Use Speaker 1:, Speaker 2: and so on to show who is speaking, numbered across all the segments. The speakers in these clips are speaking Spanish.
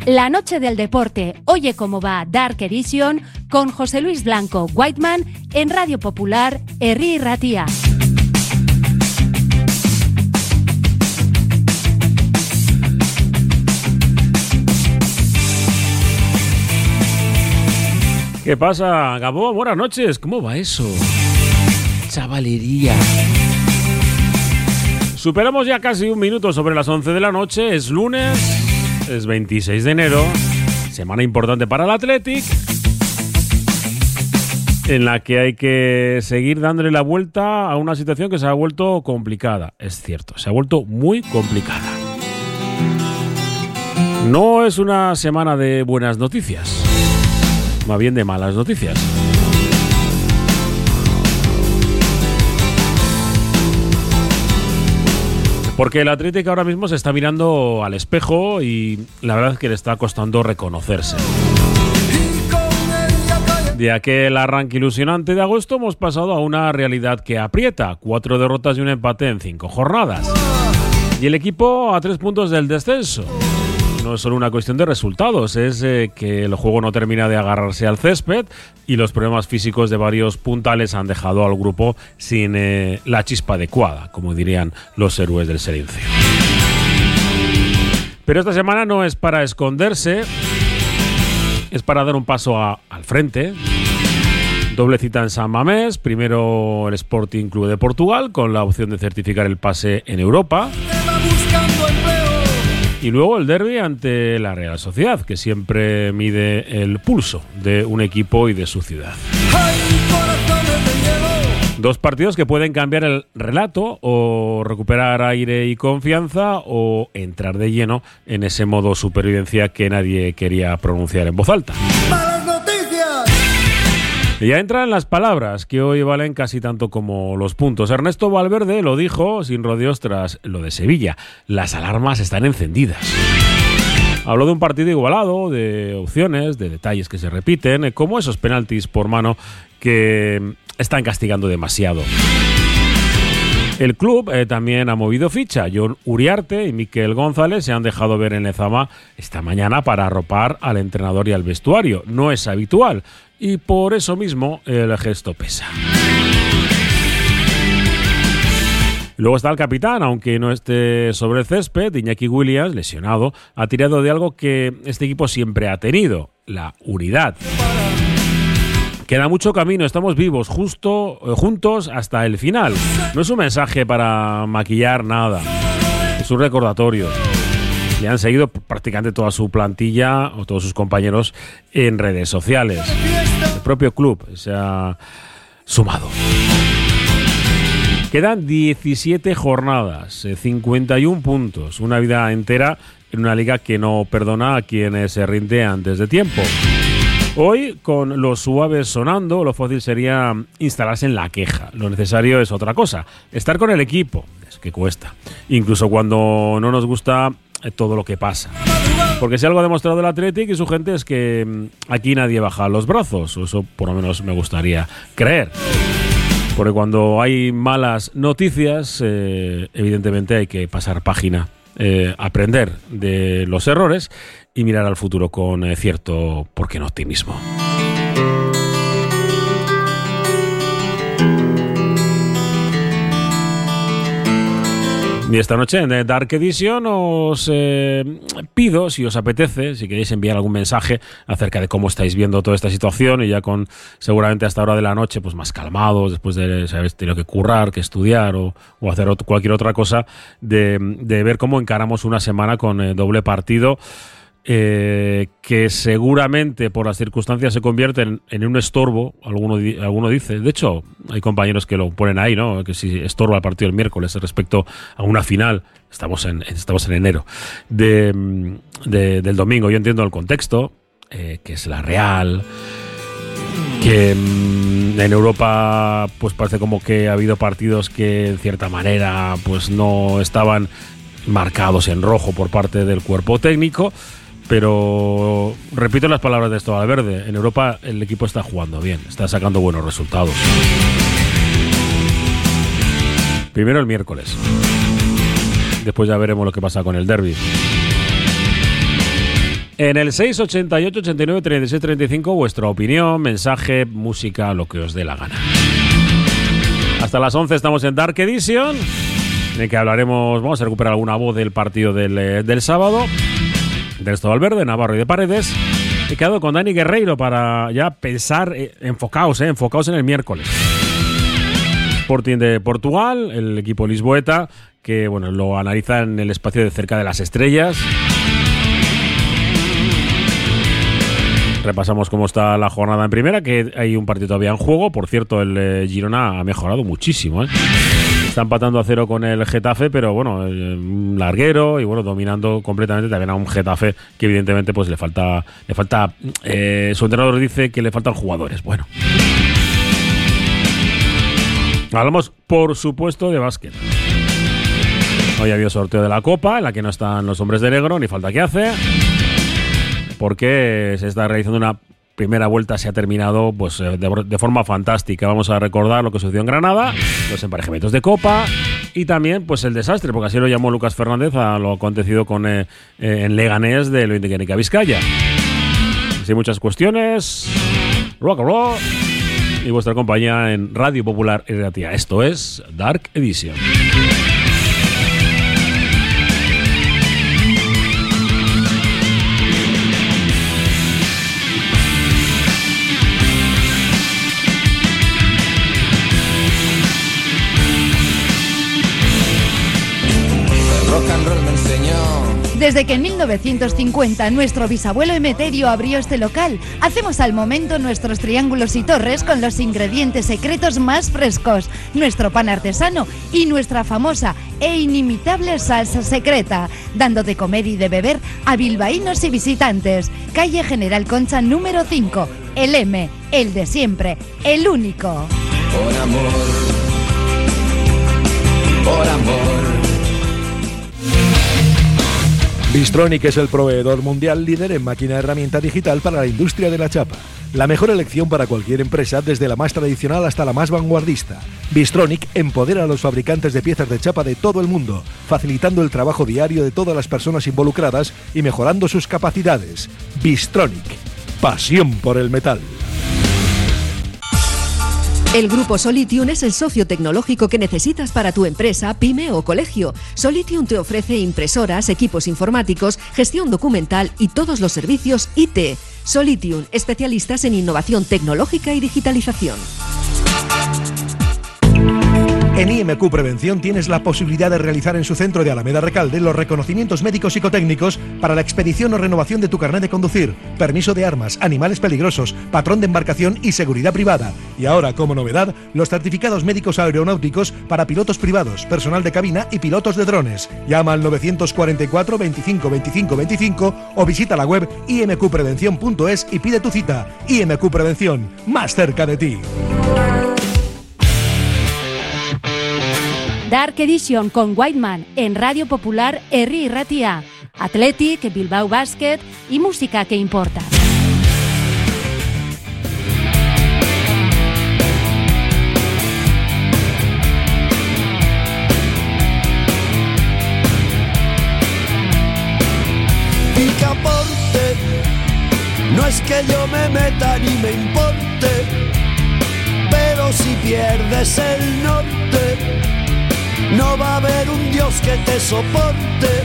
Speaker 1: La noche del deporte, oye cómo va Dark Edition con José Luis Blanco Whiteman en Radio Popular, Herri Ratia.
Speaker 2: ¿Qué pasa, Gabón? Buenas noches. ¿Cómo va eso? Chavalería. Superamos ya casi un minuto sobre las 11 de la noche. Es lunes, es 26 de enero. Semana importante para el Athletic, en la que hay que seguir dándole la vuelta a una situación que se ha vuelto complicada. Es cierto, se ha vuelto muy complicada. No es una semana de buenas noticias, más bien de malas noticias. Porque el Athletic ahora mismo se está mirando al espejo y la verdad es que le está costando reconocerse. De aquel arranque ilusionante de agosto hemos pasado a una realidad que aprieta. 4 derrotas y un empate en 5 jornadas. Y el equipo a 3 puntos del descenso. No es solo una cuestión de resultados, es que el juego no termina de agarrarse al césped y los problemas físicos de varios puntales han dejado al grupo sin la chispa adecuada, como dirían los héroes del silencio. Pero esta semana no es para esconderse, es para dar un paso al frente. Doble cita en San Mamés, primero el Sporting Club de Portugal con la opción de certificar el pase en Europa. Y luego el derbi ante la Real Sociedad, que siempre mide el pulso de un equipo y de su ciudad. 2 partidos que pueden cambiar el relato o recuperar aire y confianza o entrar de lleno en ese modo supervivencia que nadie quería pronunciar en voz alta. Y ya entran las palabras, que hoy valen casi tanto como los puntos. Ernesto Valverde lo dijo sin rodeos tras lo de Sevilla. Las alarmas están encendidas. Habló de un partido igualado, de opciones, de detalles que se repiten, como esos penaltis por mano que están castigando demasiado. El club también ha movido ficha. Jon Uriarte y Mikel González se han dejado ver en Lezama esta mañana para arropar al entrenador y al vestuario. No es habitual y por eso mismo el gesto pesa. Luego está el capitán, aunque no esté sobre el césped. Iñaki Williams, lesionado, ha tirado de algo que este equipo siempre ha tenido: la unidad. Queda mucho camino, estamos vivos, juntos hasta el final. No es un mensaje para maquillar nada, es un recordatorio. Le han seguido prácticamente toda su plantilla o todos sus compañeros en redes sociales. El propio club se ha sumado. Quedan 17 jornadas, 51 puntos, una vida entera en una liga que no perdona a quienes se rinde antes de tiempo. Hoy, con los suaves sonando, lo fácil sería instalarse en la queja. Lo necesario es otra cosa, estar con el equipo, es que cuesta, incluso cuando no nos gusta todo lo que pasa. Porque si algo ha demostrado el Athletic y su gente es que aquí nadie baja los brazos, o eso por lo menos me gustaría creer. Porque cuando hay malas noticias, evidentemente hay que pasar página, aprender de los errores y mirar al futuro con cierto, ¿por qué no?, optimismo. Y esta noche en Dark Edition os pido, si os apetece, si queréis enviar algún mensaje acerca de cómo estáis viendo toda esta situación, y ya con seguramente hasta hora de la noche pues más calmados, después de haber tenido que currar, que estudiar o hacer cualquier otra cosa, de ver cómo encaramos una semana con doble partido. Que seguramente por las circunstancias se convierten en un estorbo, alguno dice. De hecho, hay compañeros que lo ponen ahí, ¿no? Que si estorba el partido el miércoles respecto a una final. Estamos en enero del domingo. Yo entiendo el contexto, que es la Real, que en Europa pues parece como que ha habido partidos que en cierta manera pues no estaban marcados en rojo por parte del cuerpo técnico. Pero repito las palabras de esto, Valverde: en Europa el equipo está jugando bien, está sacando buenos resultados. Primero el miércoles, después ya veremos lo que pasa con el derbi. En el 688 89 36 35 vuestra opinión, mensaje, música, lo que os dé la gana. Hasta las 11 estamos en Dark Edition, en el que hablaremos, vamos a recuperar alguna voz del partido del sábado, del Estado Valverde, Navarro y de Paredes. He quedado con Dani Guerreiro para ya pensar, enfocaos en el miércoles. Sporting de Portugal, el equipo lisboeta, que bueno, lo analiza en el espacio de Cerca de las Estrellas. Repasamos cómo está la jornada en primera, que hay un partido todavía en juego. Por cierto, el Girona ha mejorado muchísimo, Está empatando a 0 con el Getafe, pero bueno, un larguero y bueno, dominando completamente también a un Getafe que evidentemente pues le falta su entrenador dice que le faltan jugadores. Bueno, hablamos por supuesto de básquet. Hoy había sorteo de la Copa, en la que no están los hombres de negro, ni falta que hace, porque se está realizando una primera vuelta, se ha terminado pues de forma fantástica. Vamos a recordar lo que sucedió en Granada, los emparejamientos de Copa y también pues el desastre, porque así lo llamó Lucas Fernández a lo acontecido con en Leganés del Independiente Vizcaya. Así muchas cuestiones, rock and roll y vuestra compañía en Radio Popular Ratia. Esto es Dark Edition.
Speaker 3: Desde que en 1950 nuestro bisabuelo Emeterio abrió este local, hacemos al momento nuestros triángulos y torres con los ingredientes secretos más frescos, nuestro pan artesano y nuestra famosa e inimitable salsa secreta, dando de comer y de beber a bilbaínos y visitantes. Calle General Concha número 5, el M, el de siempre, el único.
Speaker 4: Por amor, por amor.
Speaker 5: Bystronic es el proveedor mundial líder en máquina herramienta digital para la industria de la chapa. La mejor elección para cualquier empresa, desde la más tradicional hasta la más vanguardista. Bystronic empodera a los fabricantes de piezas de chapa de todo el mundo, facilitando el trabajo diario de todas las personas involucradas y mejorando sus capacidades. Bystronic, pasión por el metal.
Speaker 6: El Grupo Solitium es el socio tecnológico que necesitas para tu empresa, pyme o colegio. Solitium te ofrece impresoras, equipos informáticos, gestión documental y todos los servicios IT. Solitium, especialistas en innovación tecnológica y digitalización.
Speaker 5: En IMQ Prevención tienes la posibilidad de realizar en su centro de Alameda Recalde los reconocimientos médicos psicotécnicos para la expedición o renovación de tu carnet de conducir, permiso de armas, animales peligrosos, patrón de embarcación y seguridad privada. Y ahora, como novedad, los certificados médicos aeronáuticos para pilotos privados, personal de cabina y pilotos de drones. Llama al 944 25 25 25 o visita la web imqprevención.es y pide tu cita. IMQ Prevención, más cerca de ti.
Speaker 1: Dark Edition con Whiteman en Radio Popular Herri Ratia. Athletic, Bilbao Basket y música que importa.
Speaker 4: Picaporte, no es que yo me meta ni me importe, pero si pierdes el norte, no va a haber un Dios que te soporte.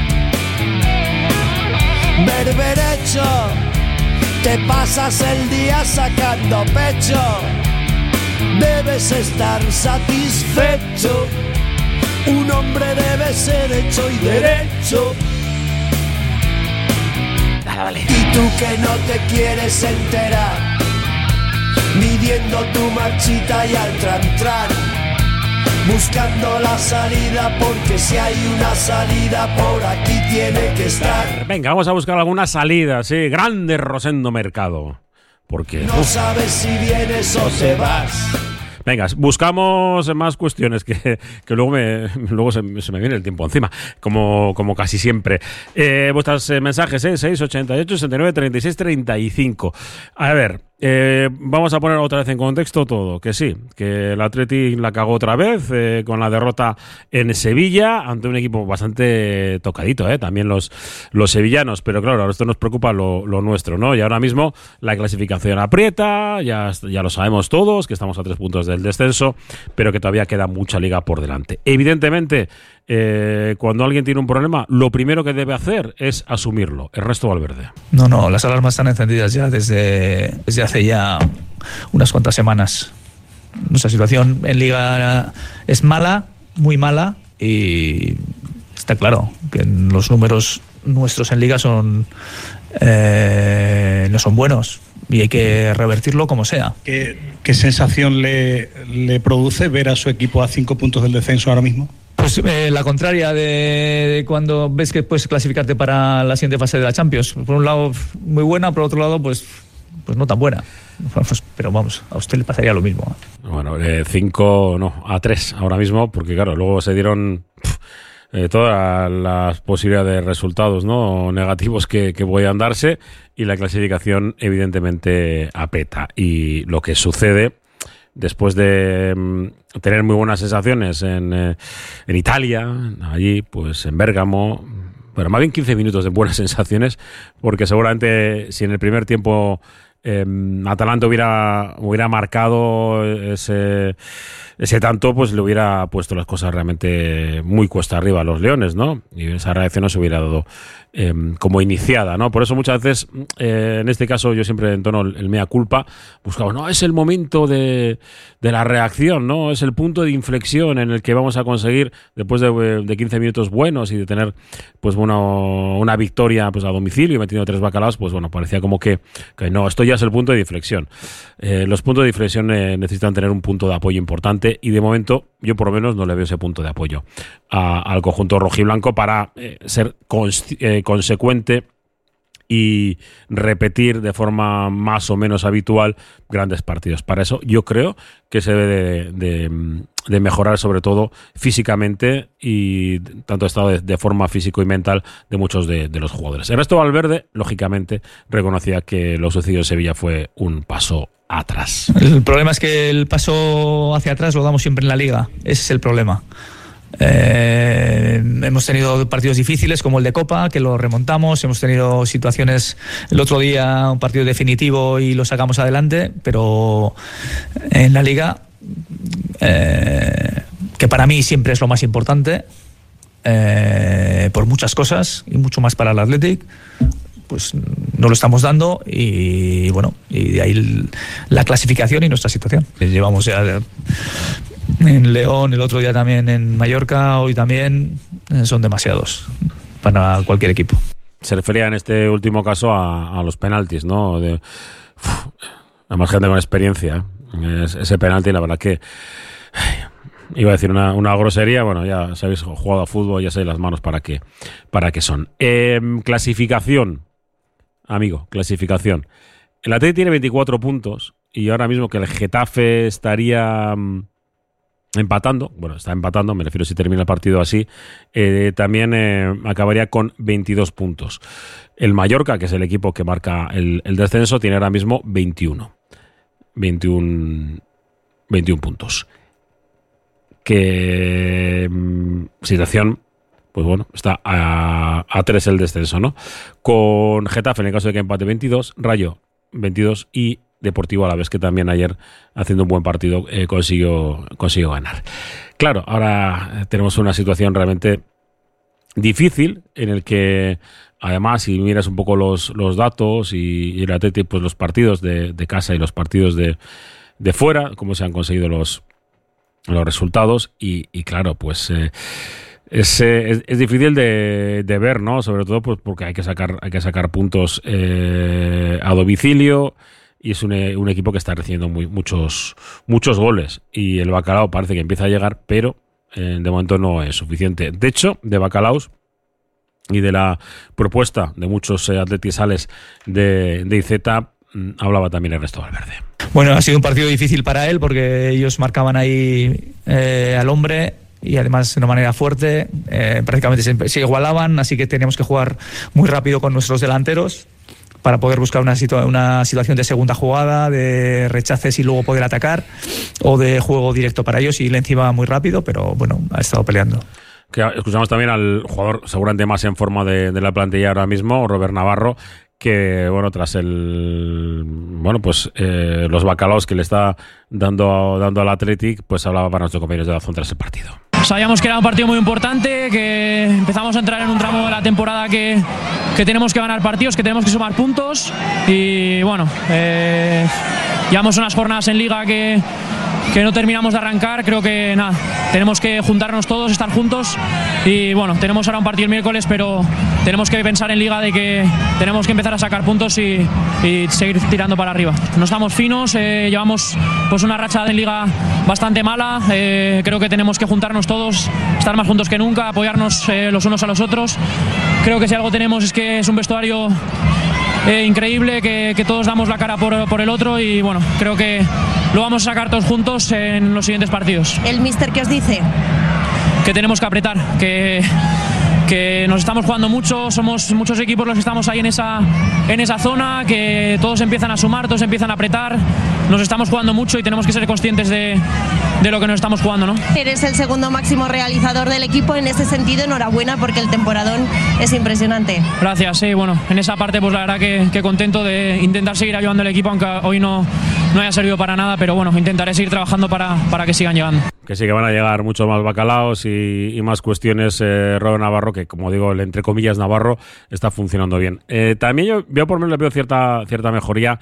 Speaker 4: Berberecho, te pasas el día sacando pecho. Debes estar satisfecho. Un hombre debe ser hecho y derecho.
Speaker 2: Dale.
Speaker 4: Y tú que no te quieres enterar, midiendo tu marchita y al tran, buscando la salida, porque si hay una salida por aquí tiene que estar.
Speaker 2: Venga, vamos a buscar alguna salida, sí. Grande Rosendo Mercado. Porque
Speaker 4: no sabes si vienes o te vas.
Speaker 2: Venga, buscamos más cuestiones que luego se me viene el tiempo encima, como casi siempre. Vuestros mensajes, 688 69 36 35. A ver, Vamos a poner otra vez en contexto todo, que sí, que el Atleti la cagó otra vez con la derrota en Sevilla ante un equipo bastante tocadito, también los sevillanos, pero claro, esto nos preocupa lo nuestro, ¿no? Y ahora mismo la clasificación aprieta, ya lo sabemos todos, que estamos a 3 puntos del descenso, pero que todavía queda mucha liga por delante. Evidentemente, cuando alguien tiene un problema, lo primero que debe hacer es asumirlo. Ernesto Valverde.
Speaker 7: No, las alarmas están encendidas ya desde hace ya unas cuantas semanas. Nuestra situación en Liga es mala, muy mala, y está claro que los números nuestros en Liga no son buenos y hay que revertirlo como sea.
Speaker 8: ¿Qué sensación le produce ver a su equipo a 5 puntos del descenso ahora mismo?
Speaker 7: Pues la contraria de cuando ves que puedes clasificarte para la siguiente fase de la Champions. Por un lado muy buena, por otro lado pues no tan buena. Pero vamos, a usted le pasaría lo mismo.
Speaker 2: Bueno, 3 ahora mismo, porque claro, luego se dieron todas las posibilidades de resultados, ¿no?, negativos que podían darse, y la clasificación evidentemente aprieta. Y lo que sucede después de tener muy buenas sensaciones en Italia, allí pues en Bérgamo, pero más bien 15 minutos de buenas sensaciones, porque seguramente si en el primer tiempo Atalanta hubiera marcado ese tanto, pues le hubiera puesto las cosas realmente muy cuesta arriba a los leones, ¿no? Y esa reacción no se hubiera dado como iniciada, ¿no? Por eso muchas veces, en este caso yo siempre entono el mea culpa, buscamos, no, es el momento de la reacción, ¿no? Es el punto de inflexión en el que vamos a conseguir, después de 15 minutos buenos y de tener pues una victoria pues a domicilio y metiendo 3 bacalaos, pues bueno, parecía como que no, esto ya es el punto de inflexión. Los puntos de inflexión necesitan tener un punto de apoyo importante, y de momento yo por lo menos no le veo ese punto de apoyo al conjunto rojiblanco para ser consecuente y repetir de forma más o menos habitual grandes partidos. Para eso yo creo que se debe de mejorar, sobre todo físicamente, y tanto estado de forma físico y mental de muchos de los jugadores. Ernesto Valverde, lógicamente, reconocía que lo sucedido en Sevilla fue un paso atrás.
Speaker 7: El problema es que el paso hacia atrás lo damos siempre en la Liga. Ese es el problema. Hemos tenido partidos difíciles como el de Copa, que lo remontamos, hemos tenido situaciones, el otro día un partido definitivo y lo sacamos adelante, pero en la Liga, que para mí siempre es lo más importante, por muchas cosas y mucho más para el Athletic, pues no lo estamos dando, y bueno, y de ahí la clasificación y nuestra situación. Llevamos ya en León, el otro día también en Mallorca, hoy también, son demasiados para cualquier equipo.
Speaker 2: Se refería en este último caso a los penaltis, ¿no? Además, gente con experiencia, ese penalti, la verdad que iba a decir una grosería. Bueno, ya sabéis, jugado a fútbol, ya sabéis las manos para qué son. Clasificación, amigo, clasificación. El Atleti tiene 24 puntos, y ahora mismo que el Getafe estaría empatando, bueno, está empatando, me refiero si termina el partido así, también acabaría con 22 puntos. El Mallorca, que es el equipo que marca el descenso, tiene ahora mismo 21 puntos. Que situación, pues bueno, está a 3 el descenso, ¿no? Con Getafe, en el caso de que empate, 22, Rayo 22 y Deportivo Alavés, que también ayer, haciendo un buen partido, consiguió ganar. Claro, ahora tenemos una situación realmente difícil, en el que además, si miras un poco los datos y el Atleti, pues los partidos de casa y los partidos de fuera, cómo se han conseguido los resultados, y claro, pues es difícil de ver, ¿no? Sobre todo pues porque hay que sacar puntos a domicilio, y es un equipo que está recibiendo muchos goles, y el bacalao parece que empieza a llegar, pero de momento no es suficiente. De hecho, de bacalaos y de la propuesta de muchos atletisales de IZ, hablaba también Ernesto Valverde.
Speaker 7: Bueno, ha sido un partido difícil para él, porque ellos marcaban ahí al hombre, y además de una manera fuerte, prácticamente se igualaban, así que teníamos que jugar muy rápido con nuestros delanteros para poder buscar una situación de segunda jugada, de rechaces y luego poder atacar, o de juego directo para ellos, y Lenzi va muy rápido, pero bueno, ha estado peleando.
Speaker 2: Que escuchamos también al jugador seguramente más en forma de la plantilla ahora mismo, Robert Navarro, que bueno, tras los bacalaos que le está dando al Athletic, pues hablaba para nuestros compañeros de la zona tras el partido.
Speaker 9: Sabíamos que era un partido muy importante, que empezamos a entrar en un tramo de la temporada que tenemos que ganar partidos, que tenemos que sumar puntos, y bueno, llevamos unas jornadas en Liga que no terminamos de arrancar. Creo que nada, tenemos que juntarnos todos, estar juntos, y bueno, tenemos ahora un partido el miércoles, pero tenemos que pensar en Liga de que tenemos que empezar a sacar puntos y seguir tirando para arriba. No estamos finos, llevamos pues una racha en Liga bastante mala, creo que tenemos que juntarnos todos, estar más juntos que nunca, apoyarnos los unos a los otros. Creo que si algo tenemos es que es un vestuario increíble, que todos damos la cara por el otro, y bueno, creo que lo vamos a sacar todos juntos en los siguientes partidos.
Speaker 10: ¿El míster qué os dice?
Speaker 9: Que tenemos que apretar, que nos estamos jugando mucho, somos muchos equipos los que estamos ahí en esa zona, que todos empiezan a sumar, todos empiezan a apretar, nos estamos jugando mucho y tenemos que ser conscientes de lo que nos estamos jugando, ¿no?
Speaker 10: Eres el segundo máximo realizador del equipo, en ese sentido enhorabuena porque el temporadón es impresionante.
Speaker 9: Gracias, sí, bueno, en esa parte pues la verdad que contento de intentar seguir ayudando al equipo, aunque hoy no haya servido para nada, pero bueno, intentaré seguir trabajando para que sigan llegando.
Speaker 2: Que sí que van a llegar muchos más bacalaos y más cuestiones. Robert Navarro, que como digo, el entre comillas Navarro está funcionando bien. También yo por lo menos le veo cierta mejoría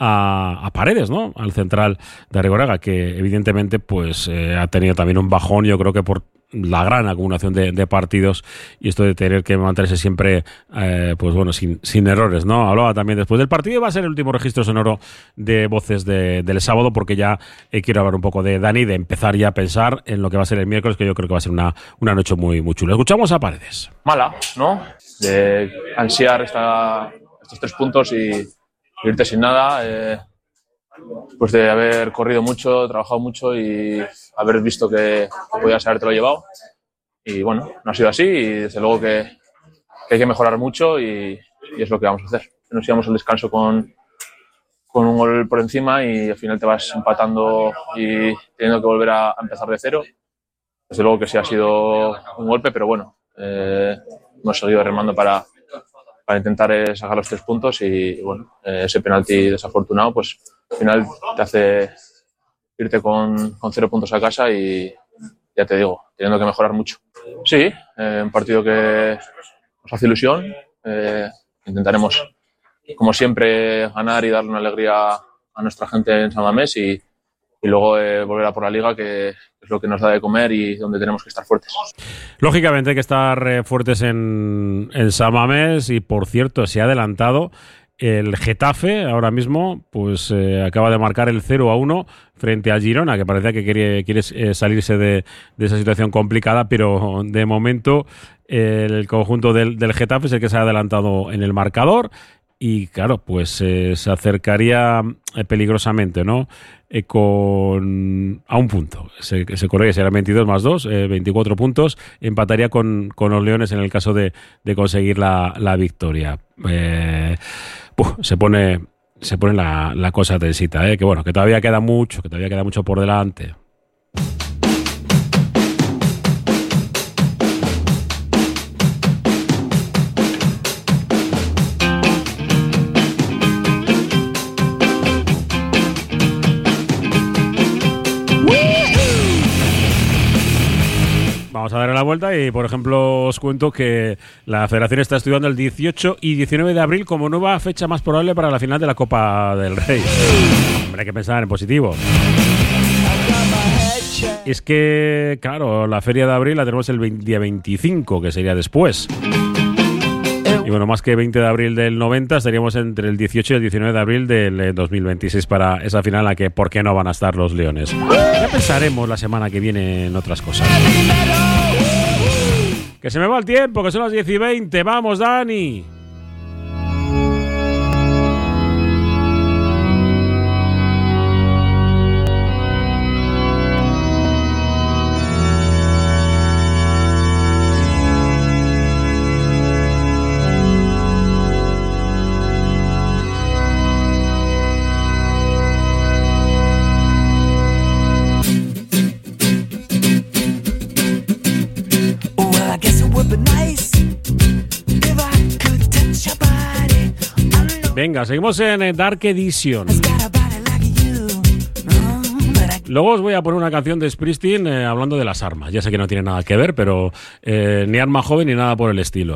Speaker 2: a Paredes, ¿no? Al central de Arrigorriaga, que evidentemente pues ha tenido también un bajón, yo creo que por la gran acumulación de partidos y esto de tener que mantenerse siempre pues bueno, sin errores, ¿no? Hablaba también después del partido, y va a ser el último registro sonoro de voces del sábado, porque ya quiero hablar un poco de Dani, de empezar ya a pensar en lo que va a ser el miércoles, que yo creo que va a ser una noche muy, muy chula. Escuchamos a Paredes.
Speaker 11: Mala, ¿no? De ansiar estos 3 puntos y irte sin nada, pues de haber corrido mucho, trabajado mucho y haber visto que podías habértelo llevado. Y bueno, no ha sido así, y desde luego que hay que mejorar mucho, y es lo que vamos a hacer. Nos íbamos al descanso con un gol por encima y al final te vas empatando y teniendo que volver a empezar de cero. Desde luego que sí ha sido un golpe, pero bueno, hemos seguido remando para intentar sacar los 3 puntos, y bueno, ese penalti desafortunado pues al final te hace irte con 0 puntos a casa, y ya te digo, teniendo que mejorar mucho. Sí, un partido que nos hace ilusión, intentaremos como siempre ganar y darle una alegría a nuestra gente en San Mamés, y luego volver a por la Liga, que es lo que nos da de comer y donde tenemos que estar fuertes.
Speaker 2: Lógicamente hay que estar fuertes en San Mamés, y por cierto se ha adelantado el Getafe ahora mismo, pues acaba de marcar el 0-1 frente a Girona, que parecía que quiere salirse de esa situación complicada, pero de momento el conjunto del Getafe es el que se ha adelantado en el marcador. Y claro, pues se acercaría peligrosamente, ¿no? A un punto. Se corre, serán 22 más 2, 24 puntos. Empataría con los Leones en el caso de conseguir la victoria. Se pone la cosa tensita, que bueno, que todavía queda mucho por delante. Vamos a darle la vuelta y, por ejemplo, os cuento que la Federación está estudiando el 18 y 19 de abril como nueva fecha más probable para la final de la Copa del Rey. Hombre, hay que pensar en positivo. Es que, claro, la Feria de Abril la tenemos el día 25, que sería después. Y bueno, más que 20 de abril del 90, estaríamos entre el 18 y el 19 de abril del 2026 para esa final en la que, ¿por qué no van a estar los Leones? Ya pensaremos la semana que viene en otras cosas. Que se me va el tiempo, que son las 10:20. ¡Vamos, Dani! Venga, seguimos en Dark Edition. Luego os voy a poner una canción de Springsteen hablando de las armas. Ya sé que no tiene nada que ver, pero ni arma joven ni nada por el estilo.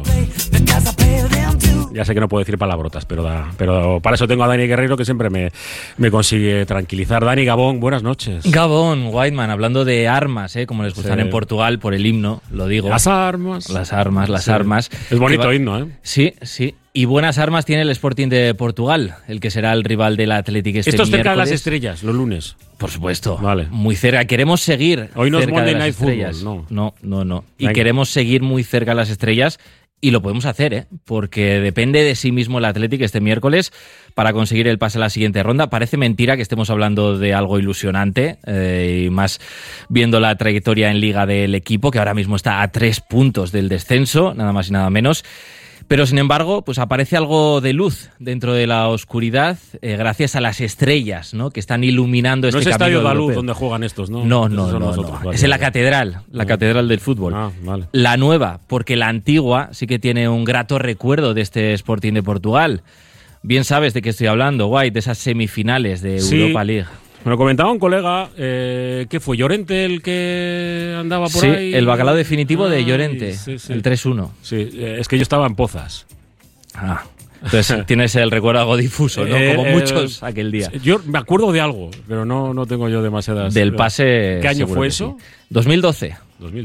Speaker 2: Ya sé que no puedo decir palabrotas, pero para eso tengo a Dani Guerreiro, que siempre me consigue tranquilizar. Dani, Gabón, buenas noches.
Speaker 12: Gabón, Whiteman, hablando de armas, como les gustan en Portugal, por el himno, lo digo.
Speaker 2: Las armas.
Speaker 12: Las armas.
Speaker 2: Es bonito himno, ¿eh?
Speaker 12: Sí, sí. Y buenas armas tiene el Sporting de Portugal, el que será el rival del Athletic este
Speaker 2: miércoles. Esto es cerca de las estrellas, los lunes.
Speaker 12: Por supuesto.
Speaker 2: Vale.
Speaker 12: Muy cerca. Queremos seguir
Speaker 2: hoy no
Speaker 12: cerca
Speaker 2: es Monday
Speaker 12: de las
Speaker 2: Night
Speaker 12: estrellas.
Speaker 2: Football,
Speaker 12: No. Y queremos seguir muy cerca de las estrellas. Y lo podemos hacer, porque depende de sí mismo el Athletic este miércoles para conseguir el pase a la siguiente ronda. Parece mentira que estemos hablando de algo ilusionante, y más viendo la trayectoria en Liga del equipo, que ahora mismo está a 3 puntos del descenso, nada más y nada menos. Pero, sin embargo, pues aparece algo de luz dentro de la oscuridad, gracias a las estrellas, ¿no?, que están iluminando este camino.
Speaker 2: No es Estadio
Speaker 12: europeo.
Speaker 2: Luz donde juegan estos, ¿no?
Speaker 12: No.
Speaker 2: Vale,
Speaker 12: es en la catedral del fútbol.
Speaker 2: Vale.
Speaker 12: La nueva, porque la antigua sí que tiene un grato recuerdo de este Sporting de Portugal. Bien sabes de qué estoy hablando, White, de esas semifinales de Europa League.
Speaker 2: Me lo comentaba un colega, ¿qué fue? ¿Llorente el que andaba por ahí?
Speaker 12: Sí, el bacalao definitivo de Llorente,
Speaker 2: sí.
Speaker 12: el 3-1.
Speaker 2: Sí, es que yo estaba en Pozas.
Speaker 12: Entonces tienes el recuerdo algo difuso, ¿no? Como muchos aquel día.
Speaker 2: Yo me acuerdo de algo, pero no tengo yo demasiadas...
Speaker 12: Del pase...
Speaker 2: ¿Qué año fue eso?
Speaker 12: Sí. 2012.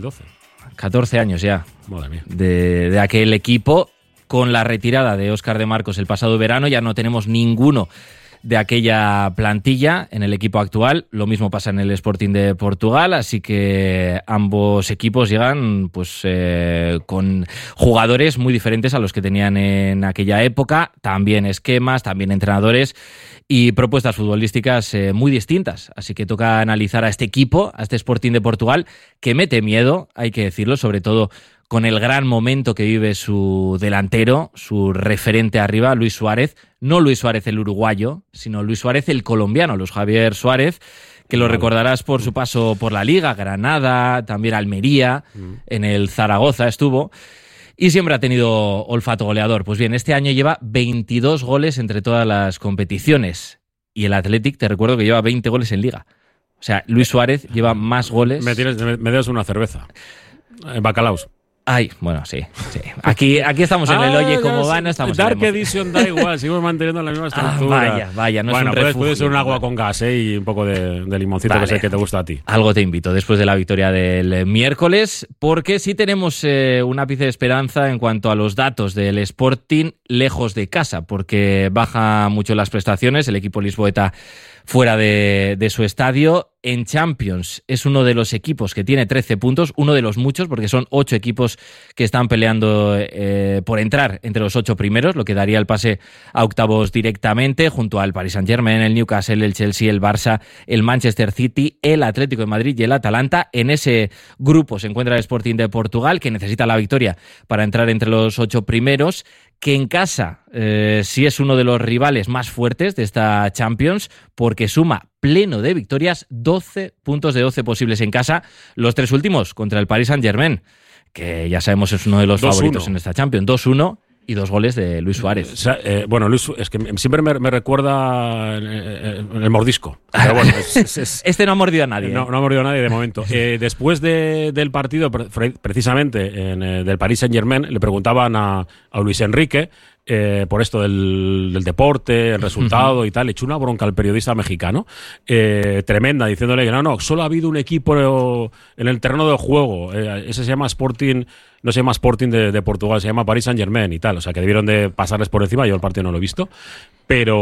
Speaker 12: 14 años ya.
Speaker 2: Madre mía.
Speaker 12: De aquel equipo. Con la retirada de Óscar de Marcos el pasado verano, ya no tenemos ninguno de aquella plantilla en el equipo actual. Lo mismo pasa en el Sporting de Portugal, así que ambos equipos llegan pues con jugadores muy diferentes a los que tenían en aquella época, también esquemas, también entrenadores y propuestas futbolísticas muy distintas. Así que toca analizar a este equipo, a este Sporting de Portugal, que mete miedo, hay que decirlo, sobre todo con el gran momento que vive su delantero, su referente arriba, Luis Suárez. No Luis Suárez el uruguayo, sino Luis Suárez el colombiano, Luis Javier Suárez, que lo recordarás por su paso por la Liga, Granada, también Almería, en el Zaragoza estuvo, y siempre ha tenido olfato goleador. Pues bien, este año lleva 22 goles entre todas las competiciones, y el Athletic, te recuerdo que lleva 20 goles en Liga. O sea, Luis Suárez lleva más goles...
Speaker 2: Me das una cerveza. Bacalaos.
Speaker 12: Ay, bueno, sí. Aquí estamos en el Oye Cómo Va, no estamos
Speaker 2: Dark
Speaker 12: en el
Speaker 2: Edition da igual, seguimos manteniendo la misma estructura.
Speaker 12: Vaya, no
Speaker 2: bueno,
Speaker 12: es un refugio.
Speaker 2: Puede ser un agua con gas, y un poco de limoncito, vale, que sé que te gusta a ti.
Speaker 12: Algo te invito después de la victoria del miércoles, porque sí tenemos un ápice de esperanza en cuanto a los datos del Sporting lejos de casa, porque baja mucho las prestaciones, el equipo lisboeta fuera de su estadio. En Champions es uno de los equipos que tiene 13 puntos, uno de los muchos, porque son 8 equipos que están peleando por entrar entre los 8 primeros, lo que daría el pase a octavos directamente, junto al Paris Saint-Germain, el Newcastle, el Chelsea, el Barça, el Manchester City, el Atlético de Madrid y el Atalanta. En ese grupo se encuentra el Sporting de Portugal, que necesita la victoria para entrar entre los 8 primeros, que en casa sí es uno de los rivales más fuertes de esta Champions, porque suma pleno de victorias, 12 puntos de 12 posibles en casa, los 3 últimos contra el Paris Saint-Germain, que ya sabemos es uno de los favoritos en esta Champions, 2-1 y 2 goles de Luis Suárez.
Speaker 2: O sea, bueno, Luis, es que siempre me recuerda el mordisco. Pero bueno,
Speaker 12: este no ha mordido a nadie.
Speaker 2: No ha mordido a nadie de momento. Después del partido, precisamente, del Paris Saint-Germain, le preguntaban a Luis Enrique por esto del deporte, el resultado y tal. Le echó una bronca al periodista mexicano tremenda, diciéndole que no, solo ha habido un equipo en el terreno del juego. Ese se llama Sporting, no se llama Sporting de Portugal, se llama Paris Saint-Germain y tal. O sea, que debieron de pasarles por encima. Yo el partido no lo he visto. Pero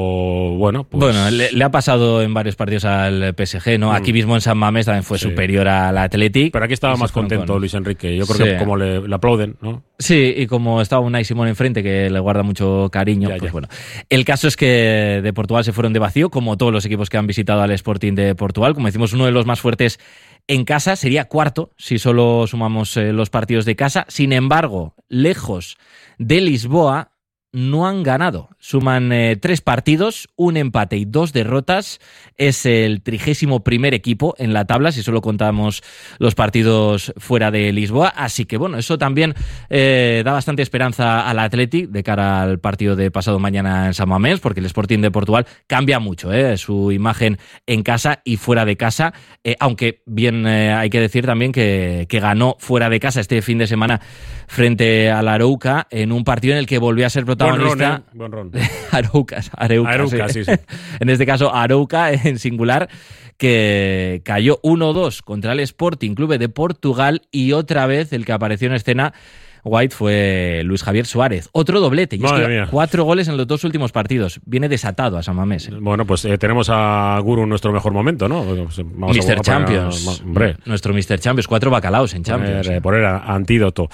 Speaker 2: bueno, pues...
Speaker 12: Bueno, le ha pasado en varios partidos al PSG, ¿no? Aquí mismo en San Mamés también fue superior al Athletic.
Speaker 2: Pero aquí estaba más contento Luis Enrique. Yo creo que como le aplauden, ¿no?
Speaker 12: Sí, y como estaba Unai Simón enfrente, que le guarda mucho cariño, pues bueno. El caso es que de Portugal se fueron de vacío, como todos los equipos que han visitado al Sporting de Portugal. Como decimos, uno de los más fuertes en casa, sería cuarto si solo sumamos los partidos de casa. Sin embargo, lejos de Lisboa, no han ganado. Suman 3 partidos, 1 empate y 2 derrotas. Es el 31º equipo en la tabla, si solo contamos los partidos fuera de Lisboa. Así que bueno, eso también da bastante esperanza al Athletic de cara al partido de pasado mañana en San Mamés, porque el Sporting de Portugal cambia mucho su imagen en casa y fuera de casa. Aunque bien hay que decir también que ganó fuera de casa este fin de semana frente al Arouca en un partido en el que volvió a ser protagonista.
Speaker 2: Buen ron.
Speaker 12: Arouca,
Speaker 2: sí.
Speaker 12: En este caso, Arouca en singular, que cayó 1-2 contra el Sporting Clube de Portugal, y otra vez el que apareció en escena, White, fue Luis Javier Suárez. Otro doblete. Y es que 4 goles en los 2 últimos partidos. Viene desatado a San Mamés.
Speaker 2: Bueno, pues tenemos a Guru en nuestro mejor momento, ¿no?
Speaker 12: Mr. Champions. Nuestro Mr. Champions. 4 bacalaos en Champions.
Speaker 2: Poner antídoto.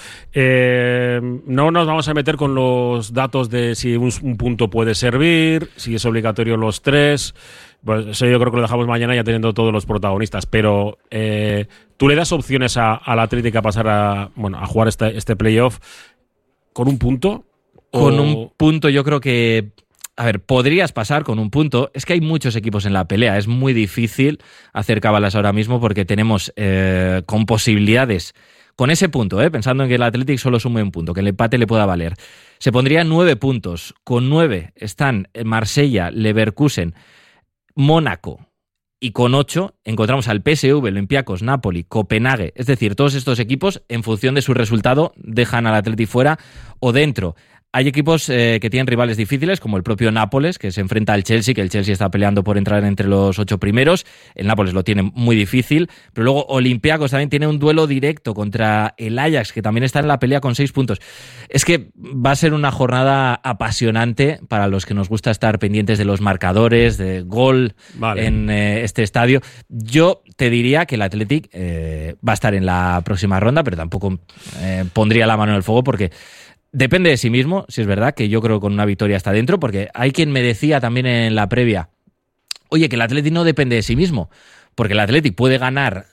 Speaker 2: No nos vamos a meter con los datos de si un punto puede servir, si es obligatorio los 3. Pues eso yo creo que lo dejamos mañana ya teniendo todos los protagonistas. Pero ¿tú le das opciones a la Atlético a pasar a jugar este playoff con un punto?
Speaker 12: Con un punto yo creo que... A ver, podrías pasar con un punto. Es que hay muchos equipos en la pelea. Es muy difícil hacer cábalas ahora mismo porque tenemos con posibilidades... Con ese punto, pensando en que el Athletic solo sume un punto, que el empate le pueda valer. Se pondría 9 puntos. Con 9 están Marsella, Leverkusen, Mónaco, y con 8 encontramos al PSV, Olympiacos, Napoli, Copenhague. Es decir, todos estos equipos, en función de su resultado, dejan al Athletic fuera o dentro. Hay equipos que tienen rivales difíciles, como el propio Nápoles, que se enfrenta al Chelsea, que el Chelsea está peleando por entrar entre los 8 primeros. El Nápoles lo tiene muy difícil. Pero luego Olympiacos también tiene un duelo directo contra el Ajax, que también está en la pelea con 6 puntos. Es que va a ser una jornada apasionante para los que nos gusta estar pendientes de los marcadores, de gol en este estadio. Yo te diría que el Athletic va a estar en la próxima ronda, pero tampoco pondría la mano en el fuego porque... Depende de sí mismo, si es verdad, que yo creo que con una victoria está dentro, porque hay quien me decía también en la previa, oye, que el Athletic no depende de sí mismo, porque el Athletic puede ganar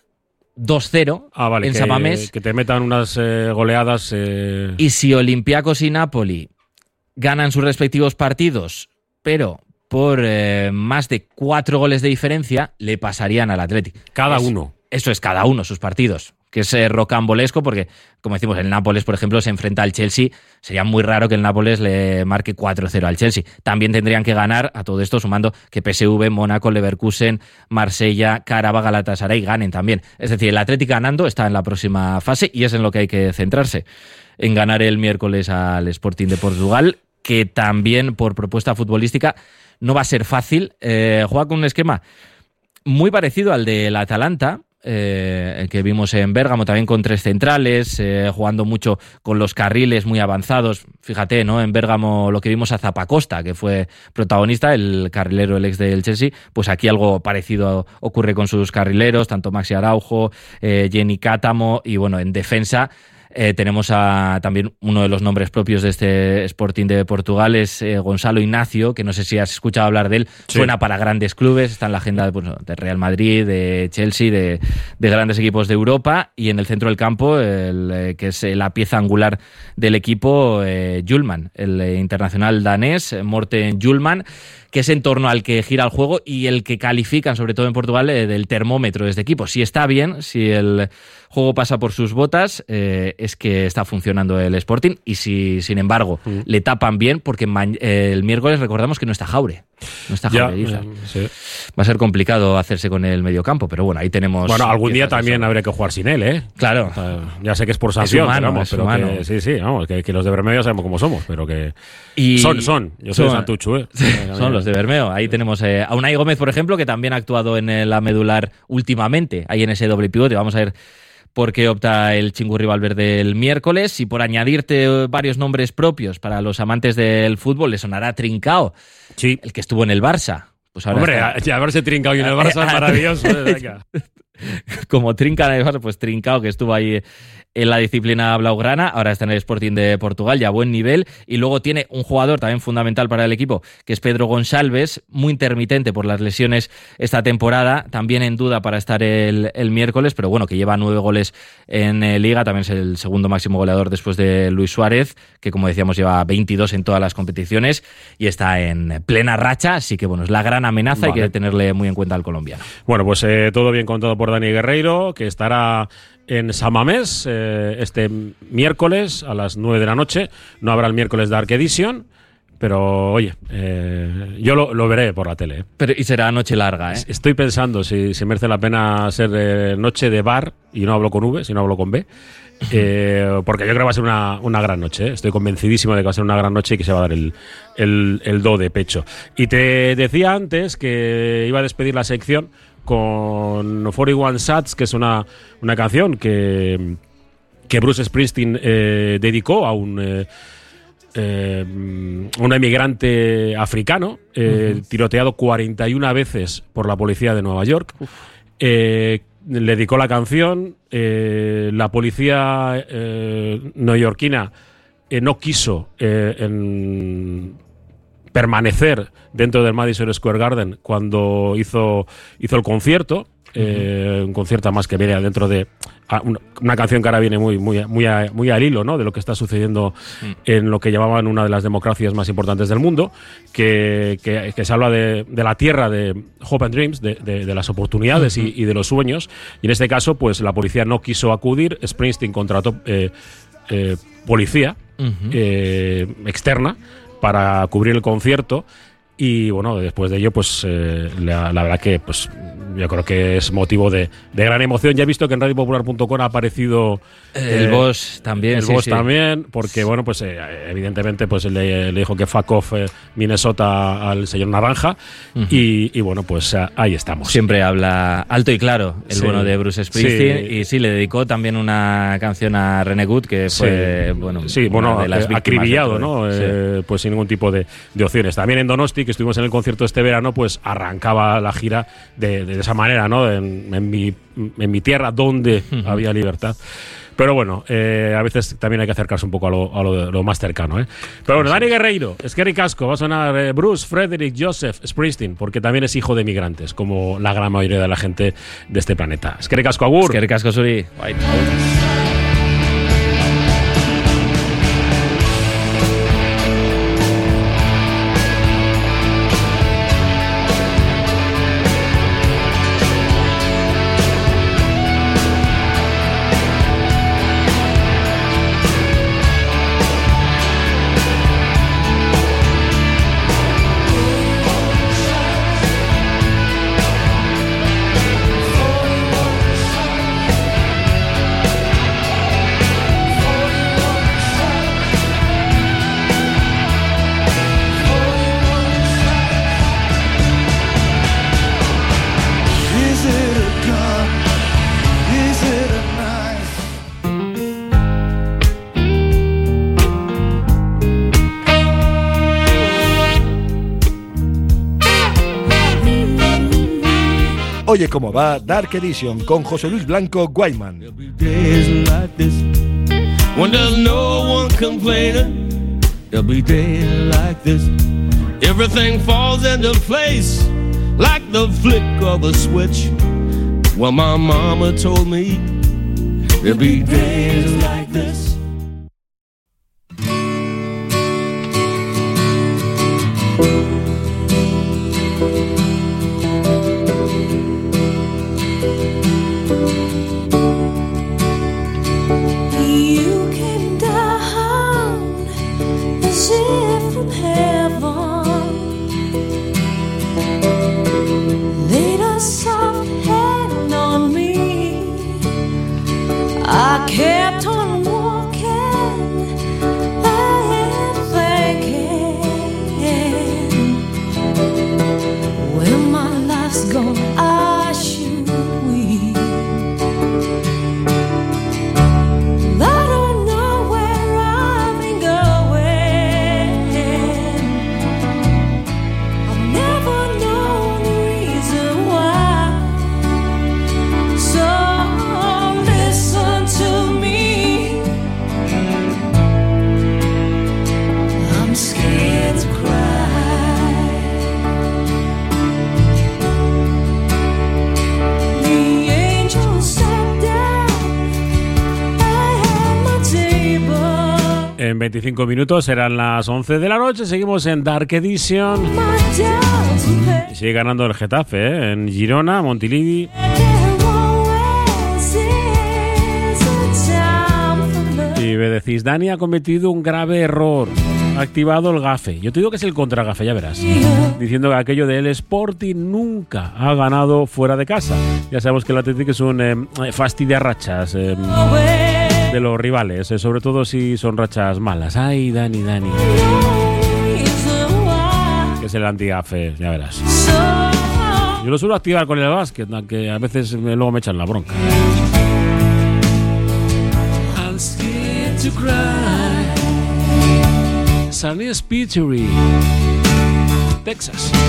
Speaker 12: 2-0 en San Mamés.
Speaker 2: Que te metan unas goleadas.
Speaker 12: Y si Olympiacos y Napoli ganan sus respectivos partidos, pero por más de 4 goles de diferencia, le pasarían al Athletic.
Speaker 2: Cada uno.
Speaker 12: Eso es, cada uno, sus partidos. Que es rocambolesco porque, como decimos, el Nápoles, por ejemplo, se enfrenta al Chelsea. Sería muy raro que el Nápoles le marque 4-0 al Chelsea. También tendrían que ganar, a todo esto sumando que PSV, Mónaco, Leverkusen, Marsella, Karabakh, Galatasaray ganen también. Es decir, el Athletic ganando está en la próxima fase y es en lo que hay que centrarse. En ganar el miércoles al Sporting de Portugal, que también por propuesta futbolística no va a ser fácil. Juega con un esquema muy parecido al del Atalanta, el que vimos en Bérgamo, también con 3 centrales, jugando mucho con los carriles muy avanzados. Fíjate, ¿no? En Bérgamo lo que vimos a Zappacosta, que fue protagonista, el carrilero, el ex del Chelsea, pues aquí algo parecido ocurre con sus carrileros, tanto Maxi Araujo, Jenny Cátamo, y bueno, en defensa tenemos también uno de los nombres propios de este Sporting de Portugal, es Gonzalo Ignacio, que no sé si has escuchado hablar de él. Sí. Suena para grandes clubes, está en la agenda de Real Madrid, de Chelsea, de grandes equipos de Europa, y en el centro del campo, que es la pieza angular del equipo, Hjulmand, el internacional danés, Morten Hjulmand, que es en torno al que gira el juego y el que califican, sobre todo en Portugal, del termómetro de este equipo. Si está bien, si el juego pasa por sus botas, es que está funcionando el Sporting, y si, sin embargo, le tapan bien, porque el miércoles recordamos que no está Jaure. No está Jaure. Sí. Va a ser complicado hacerse con el mediocampo, pero bueno, ahí tenemos...
Speaker 2: Bueno, algún día también habría que jugar sin él, ¿eh?
Speaker 12: Claro.
Speaker 2: O sea, ya sé que es por sanción,
Speaker 12: es humano.
Speaker 2: Que los de Bermeo ya sabemos cómo somos, pero que... Yo soy de Santuchu, ¿eh?
Speaker 12: Son los de Bermeo. Ahí tenemos a Unai Gómez, por ejemplo, que también ha actuado en la medular últimamente, ahí en ese doble pivote. Vamos a ver por qué opta el Chingurri Valverde el miércoles. Y por añadirte varios nombres propios para los amantes del fútbol, le sonará Trincao,
Speaker 2: sí,
Speaker 12: el que estuvo en el Barça. Pues ahora
Speaker 2: hombre, ya haberse Trincao y en el Barça es maravilloso.
Speaker 12: Como Trinca en el Barça, pues Trincao, que estuvo ahí en la disciplina blaugrana, ahora está en el Sporting de Portugal, ya a buen nivel, y luego tiene un jugador también fundamental para el equipo, que es Pedro Gonçalves, muy intermitente por las lesiones esta temporada, también en duda para estar el miércoles, pero bueno, que lleva 9 goles en Liga, también es el segundo máximo goleador después de Luis Suárez, que como decíamos lleva 22 en todas las competiciones y está en plena racha, así que bueno, es la gran amenaza, hay que tenerle muy en cuenta al colombiano.
Speaker 2: Bueno, pues todo bien contado por Dani Guerreiro, que estará en San Mamés este miércoles a las 9 de la noche. No habrá el miércoles Dark Edition, pero oye, yo lo veré por la tele.
Speaker 12: Pero, y será noche larga, ¿eh?
Speaker 2: Estoy pensando si merece la pena ser noche de bar, y no hablo con V, sino hablo con B, porque yo creo que va a ser una gran noche. Estoy convencidísimo de que va a ser una gran noche y que se va a dar el do de pecho. Y te decía antes que iba a despedir la sección con 41 Shots, que es una canción que Bruce Springsteen dedicó a un emigrante africano tiroteado 41 veces por la policía de Nueva York. Le dedicó la canción. La policía neoyorquina no quiso permanecer dentro del Madison Square Garden cuando hizo el concierto. Un concierto más que viene dentro de una canción que ahora viene muy al hilo, ¿no?, de lo que está sucediendo en lo que llamaban una de las democracias más importantes del mundo, que se habla de la tierra de Hope and Dreams, de las oportunidades y de los sueños, y en este caso pues la policía no quiso acudir. Springsteen contrató policía externa para cubrir el concierto. Y bueno, después de ello, pues la verdad que pues yo creo que es motivo de gran emoción. Ya he visto que en radiopopular.com ha aparecido
Speaker 12: el boss también.
Speaker 2: El boss también, porque bueno, pues evidentemente pues le dijo que fuck off Minnesota al señor Naranja. Y bueno, pues ahí estamos.
Speaker 12: Siempre habla alto y claro el bueno de Bruce Springsteen. Y sí, le dedicó también una canción a René Good, que fue una de las víctimas
Speaker 2: acribillado, ¿no? Pues sin ningún tipo de opciones. También en Donosti, que estuvimos en el concierto este verano, pues arrancaba la gira de esa manera, ¿no? En mi tierra, donde había libertad. Pero bueno, a veces también hay que acercarse un poco a lo más cercano, ¿eh? Pero bueno, Dani Guerreiro, Eskerrik Asko, va a sonar Bruce Frederick Joseph Springsteen, porque también es hijo de migrantes, como la gran mayoría de la gente de este planeta. Eskerrik Asko, agur.
Speaker 12: Eskerrik Asko, zuri. Bye.
Speaker 5: Oye cómo va Dark Edition con José Luis Blanco Guayman.
Speaker 4: When there's no one complaining, there'll be days like this. Everything falls into place like the flick of a switch. Well, my mama told me there'll be days like this.
Speaker 2: 25 minutos, serán las 11 de la noche. Seguimos en Dark Edition. Y sigue ganando el Getafe, en Girona, Montilivi. Y me decís, Dani ha cometido un grave error. Ha activado el gafe. Yo te digo que es el contragafe, ya verás. Diciendo que aquello del Sporting nunca ha ganado fuera de casa. Ya sabemos que el Atlético es un fastidiarrachas de los rivales, sobre todo si son rachas malas. Ay, Dani. Que es el antigafe, ya verás. Yo lo suelo activar con el básquet, aunque a veces luego me echan la bronca. I'm scared to cry. Sunny Spittery, Texas.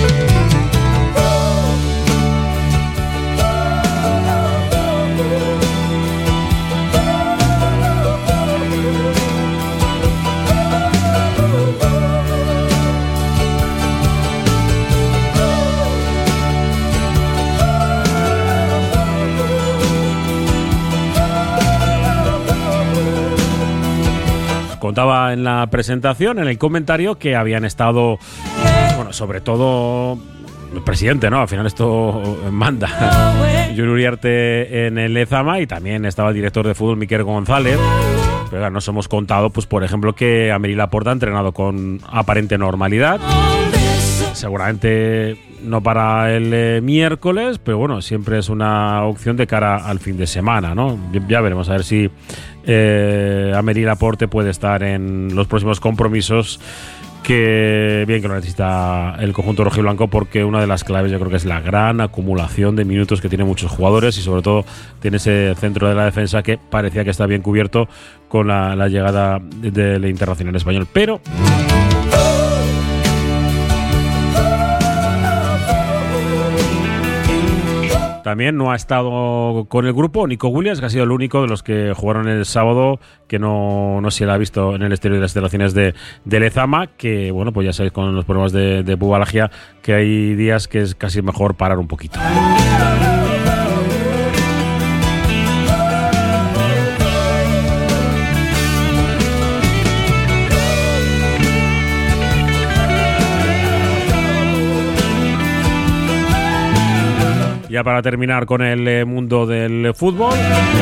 Speaker 2: Contaba en la presentación, en el comentario, que habían estado, bueno, sobre todo el presidente, ¿no? Al final esto manda. Jon Uriarte en el Lezama, y también estaba el director de fútbol, Miquel González. Pero nos hemos contado, pues por ejemplo, que Aymeric Laporte ha entrenado con aparente normalidad. Seguramente no para el miércoles, pero bueno, siempre es una opción de cara al fin de semana, ¿no? Ya veremos a ver si Aymeric Laporte puede estar en los próximos compromisos, que bien que lo necesita el conjunto rojiblanco, porque una de las claves yo creo que es la gran acumulación de minutos que tienen muchos jugadores, y sobre todo tiene ese centro de la defensa que parecía que está bien cubierto con la llegada del internacional español, pero también no ha estado con el grupo Nico Williams, que ha sido el único de los que jugaron el sábado que no se le ha visto en el exterior de las instalaciones de Lezama, que bueno, pues ya sabéis, con los problemas de pubalgia, que hay días que es casi mejor parar un poquito. Ya para terminar con el mundo del fútbol,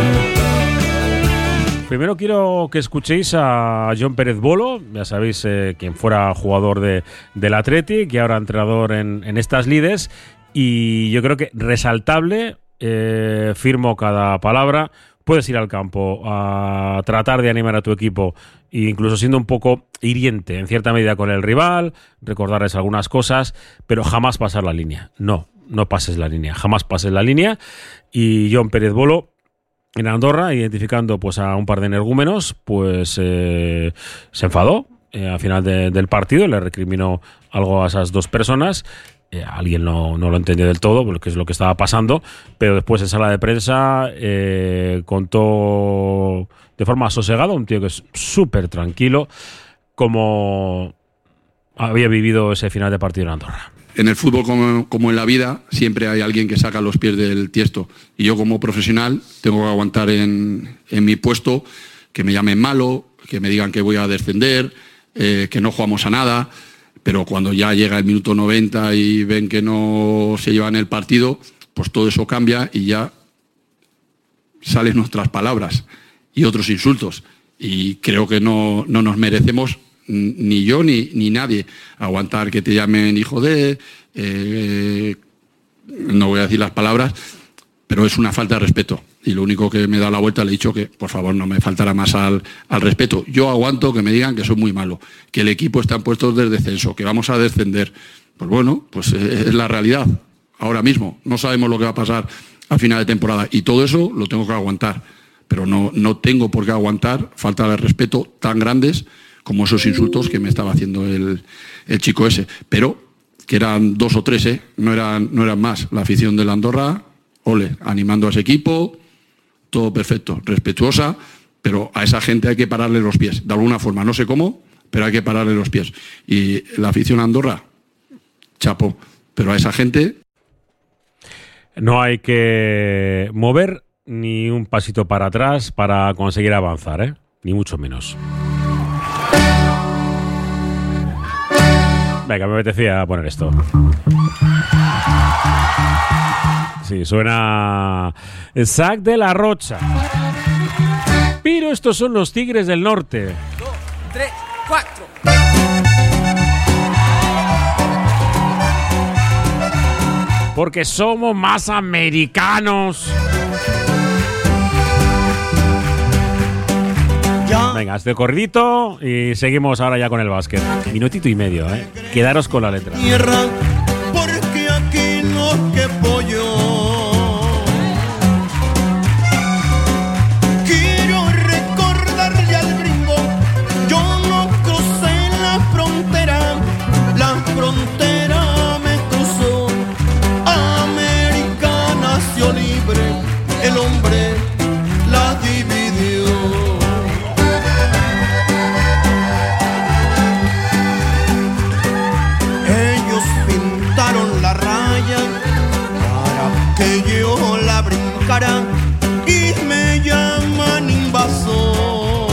Speaker 2: primero quiero que escuchéis a Jon Pérez Bolo, ya sabéis, quien fuera jugador del Athletic y ahora entrenador en estas lides, y yo creo que resaltable, firmo cada palabra. Puedes ir al campo a tratar de animar a tu equipo, e incluso siendo un poco hiriente en cierta medida con el rival, recordarles algunas cosas, pero jamás pasar la línea. No pases la línea, jamás pases la línea. Y Jon Pérez Bolo en Andorra, identificando pues a un par de energúmenos, pues se enfadó al final del partido, le recriminó algo a esas dos personas. Alguien no lo entendió del todo, porque es lo que estaba pasando, pero después en sala de prensa contó de forma sosegada, un tío que es súper tranquilo, cómo había vivido ese final de partido en Andorra.
Speaker 13: En el fútbol, como en la vida, siempre hay alguien que saca los pies del tiesto. Y yo, como profesional, tengo que aguantar en mi puesto que me llamen malo, que me digan que voy a descender, que no jugamos a nada. Pero cuando ya llega el minuto 90 y ven que no se llevan el partido, pues todo eso cambia y ya salen nuestras palabras y otros insultos. Y creo que no nos merecemos, ni yo ni nadie, aguantar que te llamen hijo de... no voy a decir las palabras, pero es una falta de respeto. Y lo único que me da la vuelta, le he dicho que por favor no me faltara más al respeto. Yo aguanto que me digan que soy muy malo, que el equipo está en puestos de descenso, que vamos a descender. Pues bueno, pues es la realidad. Ahora mismo no sabemos lo que va a pasar al final de temporada, y todo eso lo tengo que aguantar. Pero no tengo por qué aguantar falta de respeto tan grandes como esos insultos que me estaba haciendo el chico ese. Pero que eran 2 o 3, no eran más. La afición de la Andorra, ole, animando a ese equipo, todo perfecto, respetuosa, pero a esa gente hay que pararle los pies, de alguna forma, no sé cómo, pero hay que pararle los pies. Y la afición a Andorra, chapo, pero a esa gente...
Speaker 2: No hay que mover ni un pasito para atrás para conseguir avanzar, ni mucho menos. Venga, me apetecía poner esto. Sí, suena Sac de la Rocha. Pero estos son los Tigres del Norte.
Speaker 14: 2, 3, 4.
Speaker 2: Porque somos más americanos. Venga, este corridito y seguimos ahora ya con el básquet. Minutito y medio, ¿eh? Quedaros con la letra.
Speaker 15: Tierra, porque aquí no quepo yo. Quiero recordarle al gringo, yo no crucé la frontera me cruzó. América nació libre, el hombre la dividió. La raya para que yo la brincara y me llaman invasor.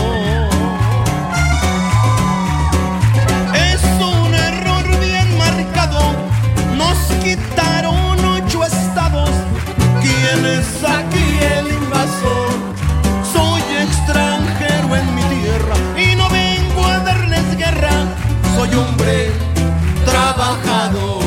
Speaker 15: Es un error bien marcado, nos quitaron 8 estados. ¿Quién es aquí el invasor? Soy extranjero en mi tierra y no vengo a darles guerra. Soy hombre trabajador.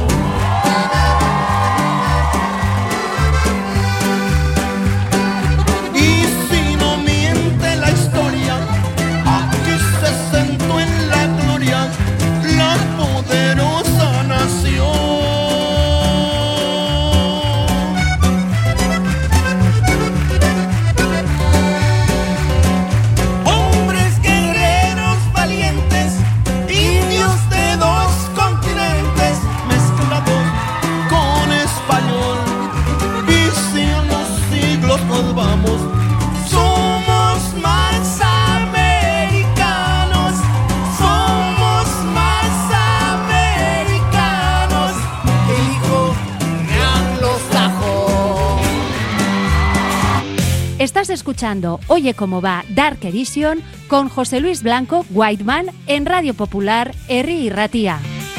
Speaker 1: Estás escuchando Oye Cómo Va Dark Edition con José Luis Blanco, Whiteman, en Radio Popular, Herri y Ratia.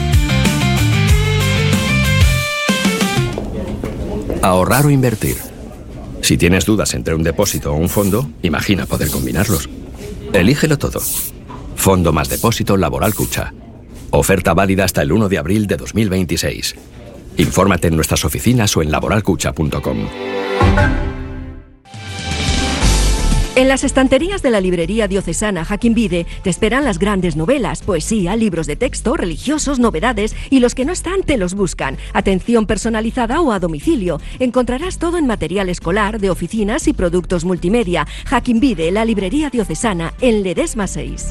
Speaker 16: Ahorrar o invertir. Si tienes dudas entre un depósito o un fondo, imagina poder combinarlos. Elígelo todo. Fondo más depósito Laboral Cucha. Oferta válida hasta el 1 de abril de 2026. Infórmate en nuestras oficinas o en laboralcucha.com.
Speaker 6: En las estanterías de la librería diocesana Joaquín Vide te esperan las grandes novelas, poesía, libros de texto, religiosos, novedades y los que no están te los buscan. Atención personalizada o a domicilio. Encontrarás todo en material escolar, de oficinas y productos multimedia. Joaquín Vide, la librería diocesana, en Ledesma 6.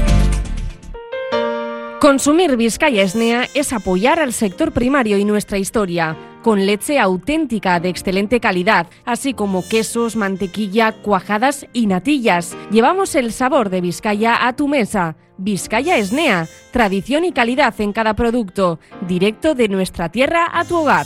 Speaker 17: Consumir Vizcaya Esnea es apoyar al sector primario y nuestra historia, con leche auténtica de excelente calidad, así como quesos, mantequilla, cuajadas y natillas. Llevamos el sabor de Vizcaya a tu mesa. Vizcaya Esnea, tradición y calidad en cada producto, directo de nuestra tierra a tu hogar.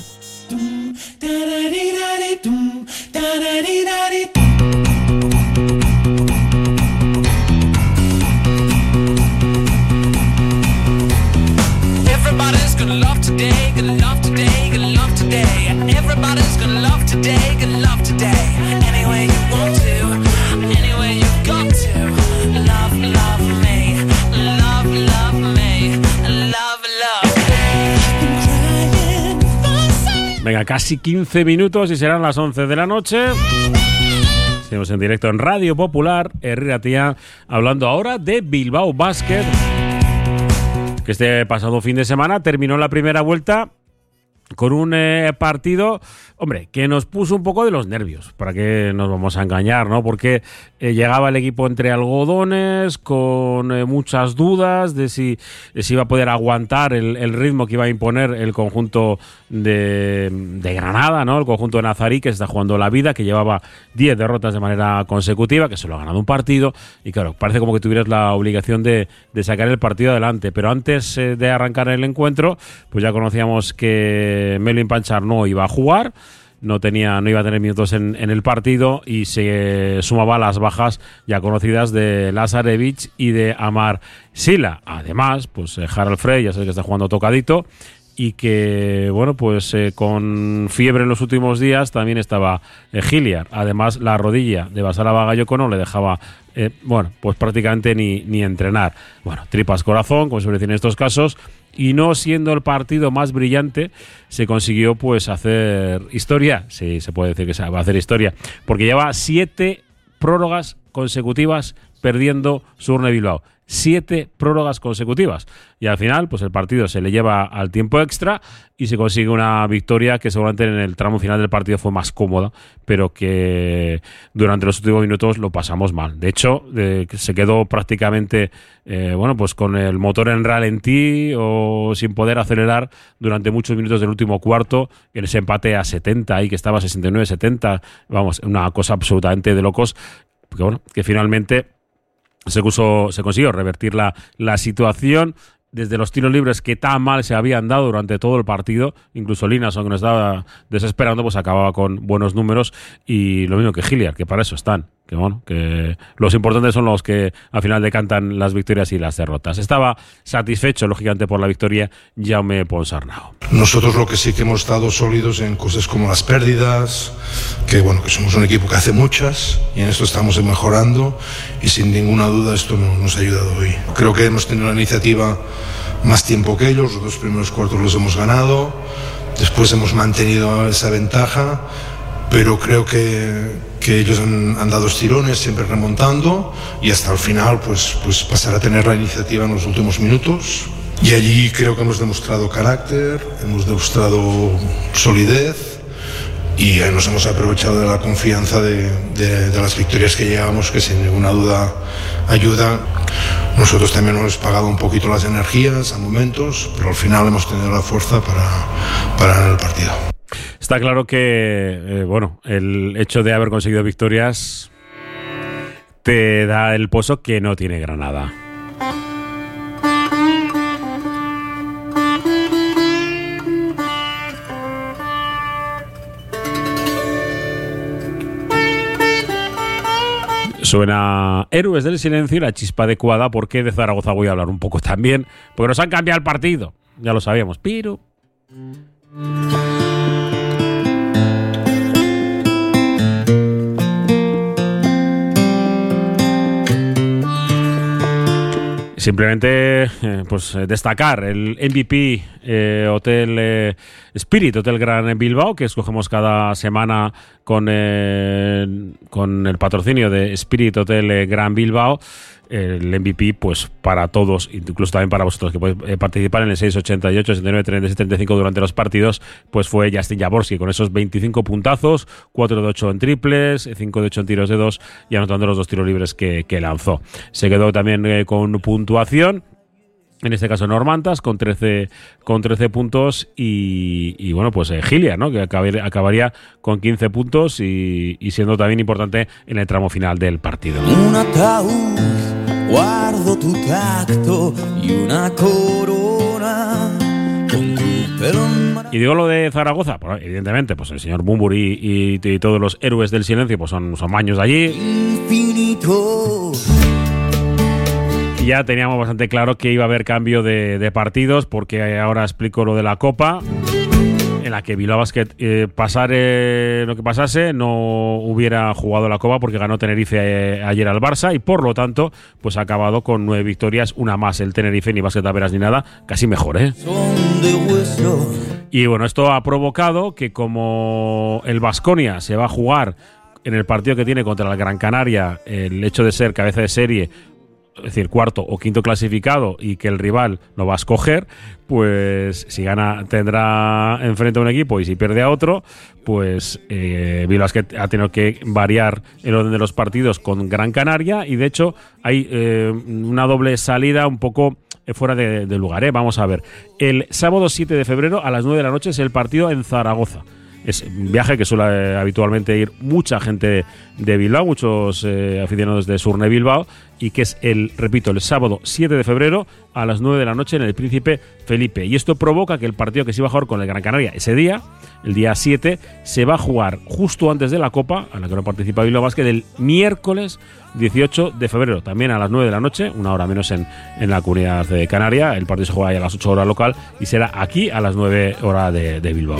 Speaker 18: Everybody's gonna love today, gonna love today, gonna love today. Everybody's gonna love today, gonna love today. Any way you want to, any way you've got to. Love, love me, love, love me, love, love me.
Speaker 2: Venga, casi 15 minutos y serán las 11 de la noche. Seguimos en directo en Radio Popular, Herri y Ratia, hablando ahora de Bilbao Basket, que este pasado fin de semana terminó la primera vuelta con un partido, hombre, que nos puso un poco de los nervios, para qué nos vamos a engañar, ¿no? Porque llegaba el equipo entre algodones, con muchas dudas de si iba a poder aguantar el ritmo que iba a imponer el conjunto de Granada, ¿no? El conjunto de Nazarí, que está jugando la vida, que llevaba 10 derrotas de manera consecutiva, que solo ha ganado un partido, y claro, parece como que tuvieras la obligación de sacar el partido adelante. Pero antes de arrancar el encuentro, pues ya conocíamos que Melvin Panchar no iba a jugar, no iba a tener minutos en el partido y se sumaba a las bajas ya conocidas de Lazarevic y de Amar Sila. Además, pues Harald Frey, ya sé que está jugando tocadito, y que, bueno, pues con fiebre en los últimos días también estaba Hilliard. Además, la rodilla de Basala Bagayoko no le dejaba, pues prácticamente ni entrenar. Bueno, tripas corazón, como se suele decir en estos casos, y no siendo el partido más brillante, se consiguió pues hacer historia. Sí, se puede decir que se va a hacer historia, porque lleva 7 prórrogas consecutivas perdiendo Surne Bilbao. 7 prórrogas consecutivas, y al final pues el partido se le lleva al tiempo extra y se consigue una victoria que seguramente en el tramo final del partido fue más cómoda, pero que durante los últimos minutos lo pasamos mal. De hecho, se quedó prácticamente pues con el motor en ralentí o sin poder acelerar durante muchos minutos del último cuarto, en ese empate a 70 ahí que estaba 69-70, vamos, una cosa absolutamente de locos, porque bueno, que finalmente se consiguió revertir la situación. Desde los tiros libres que tan mal se habían dado durante todo el partido, incluso Linas, aunque nos estaba desesperando, pues acababa con buenos números, y lo mismo que Hilliard, que para eso están. Que bueno, que los importantes son los que al final decantan las victorias y las derrotas. Estaba satisfecho, lógicamente, por la victoria Jaume Ponsarnau.
Speaker 19: Nosotros lo que sí que hemos estado sólidos en cosas como las pérdidas, que bueno, que somos un equipo que hace muchas, y en esto estamos mejorando, y sin ninguna duda esto nos ha ayudado hoy. Creo que hemos tenido la iniciativa más tiempo que ellos, los 2 primeros cuartos los hemos ganado, después hemos mantenido esa ventaja, pero creo que ellos han dado estirones, siempre remontando, y hasta el final pues pasar a tener la iniciativa en los últimos minutos. Y allí creo que hemos demostrado carácter, hemos demostrado solidez, y nos hemos aprovechado de la confianza de las victorias que llevamos, que sin ninguna duda ayuda. Nosotros también hemos pagado un poquito las energías a momentos, pero al final hemos tenido la fuerza para ganar el partido.
Speaker 2: Está claro que, el hecho de haber conseguido victorias te da el pozo que no tiene Granada. Suena Héroes del Silencio y la chispa adecuada, porque de Zaragoza voy a hablar un poco también, porque nos han cambiado el partido, ya lo sabíamos, pero... Simplemente destacar el MVP Hotel Spirit, Hotel Gran Bilbao, que escogemos cada semana con el patrocinio de Spirit Hotel Gran Bilbao. El MVP, pues para todos, incluso también para vosotros que podéis participar en el 688, 69, 36, 35 durante los partidos, pues fue Justin Jaworski con esos 25 puntazos, 4 de 8 en triples, 5 de 8 en tiros de 2 y anotando los 2 tiros libres que lanzó. Se quedó también con puntuación, en este caso Normantas, con 13 puntos y bueno, pues Hilliard, ¿no?, que acabaría con 15 puntos y siendo también importante en el tramo final del partido.
Speaker 18: Un ataúd, guardo tu tacto y una corona con tu pelo.
Speaker 2: Y digo lo de Zaragoza, pues evidentemente, pues el señor Bumburi y todos los héroes del silencio pues son maños de allí.
Speaker 18: Infinito.
Speaker 2: Ya teníamos bastante claro que iba a haber cambio de partidos, porque ahora explico lo de la Copa, en la que Bilbao Basket, pasare lo que pasase, no hubiera jugado la Copa porque ganó Tenerife ayer al Barça, y por lo tanto pues ha acabado con 9 victorias, una más el Tenerife, ni Basket Taveras ni nada, casi mejor, ¿eh? Y bueno, esto ha provocado que, como el Baskonia se va a jugar en el partido que tiene contra el Gran Canaria, el hecho de ser cabeza de serie, es decir, cuarto o quinto clasificado, y que el rival lo va a escoger, pues si gana tendrá enfrente a un equipo y si pierde a otro, pues Bilbao Basket ha tenido que variar el orden de los partidos con Gran Canaria, y de hecho hay una doble salida un poco fuera de lugar, ¿eh? Vamos a ver, el sábado 7 de febrero a las 9 de la noche es el partido en Zaragoza. Es un viaje que suele habitualmente ir mucha gente de Bilbao, muchos aficionados de Surne Bilbao, y que es el sábado 7 de febrero a las 9 de la noche en el Príncipe Felipe. Y esto provoca que el partido que se iba a jugar con el Gran Canaria ese día, el día 7, se va a jugar justo antes de la Copa, a la que no participa Bilbao Basket, el miércoles 18 de febrero, también a las 9 de la noche, una hora menos en la Comunidad Canaria. El partido se juega ahí a las 8 horas local y será aquí a las 9 horas de Bilbao.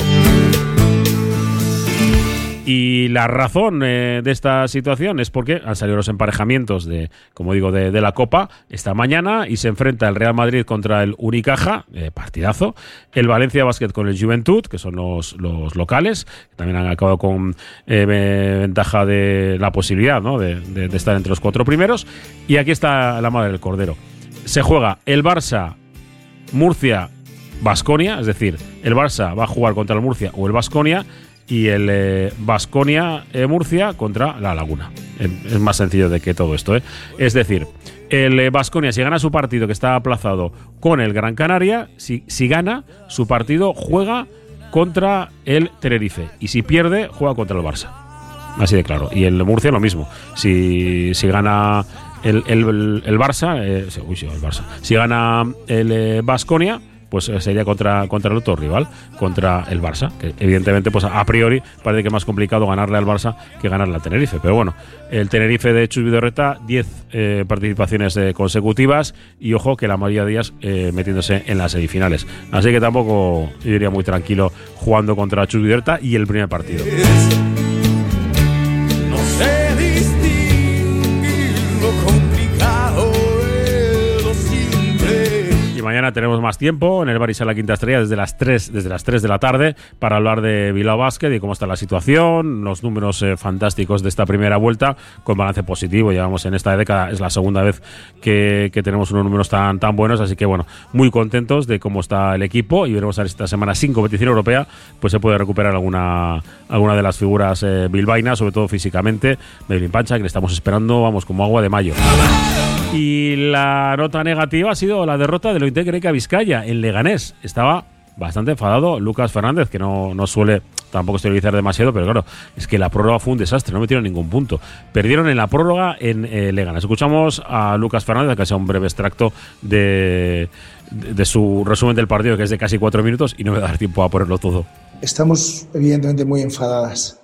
Speaker 2: Y la razón de esta situación es porque han salido los emparejamientos de la Copa esta mañana y se enfrenta el Real Madrid contra el Unicaja, partidazo, el Valencia Basket con el Juventud, que son los locales, que también han acabado con ventaja de la posibilidad, ¿no?, de estar entre los 4 primeros. Y aquí está la madre del cordero. Se juega el Barça Murcia Baskonia, es decir, el Barça va a jugar contra el Murcia o el Baskonia, y el Baskonia Murcia contra la Laguna. Es más sencillo de que todo esto, ¿eh? Es decir, el Baskonia, si gana su partido que está aplazado con el Gran Canaria, si gana su partido, juega contra el Tenerife, y si pierde, juega contra el Barça. Así de claro. Y el Murcia lo mismo. Si gana el Barça, el Barça. Si gana el Baskonia, pues sería contra el otro rival, contra el Barça, que evidentemente pues a priori parece que es más complicado ganarle al Barça que ganarle al Tenerife, pero bueno, el Tenerife de Chus Vidorreta, 10 participaciones consecutivas, y ojo que la mayoría de ellas metiéndose en las semifinales, así que tampoco yo iría muy tranquilo jugando contra Chus Vidorreta y el primer partido.
Speaker 18: No sé distinguir lo complicado de lo simple.
Speaker 2: Y mañana tenemos más tiempo en el Bar La Quinta Estrella desde las 3 de la tarde para hablar de Bilbao Basket y cómo está la situación, los números fantásticos de esta primera vuelta con balance positivo. Llevamos en esta década, es la segunda vez que tenemos unos números tan buenos, así que bueno, muy contentos de cómo está el equipo, y veremos a ver si esta semana sin competición europea pues se puede recuperar alguna de las figuras bilbaínas, sobre todo físicamente. Melvin Pancha, que le estamos esperando, vamos, como agua de mayo. Y la nota negativa ha sido la derrota del Ointec Greca Vizcaya en Leganés. Estaba bastante enfadado Lucas Fernández, que no suele tampoco exteriorizar demasiado, pero claro, es que la prórroga fue un desastre, no metieron ningún punto. Perdieron en la prórroga en Leganés. Escuchamos a Lucas Fernández, que hace un breve extracto de su resumen del partido, que es de casi 4 minutos, y no me va a dar tiempo a ponerlo todo.
Speaker 20: Estamos evidentemente muy enfadadas.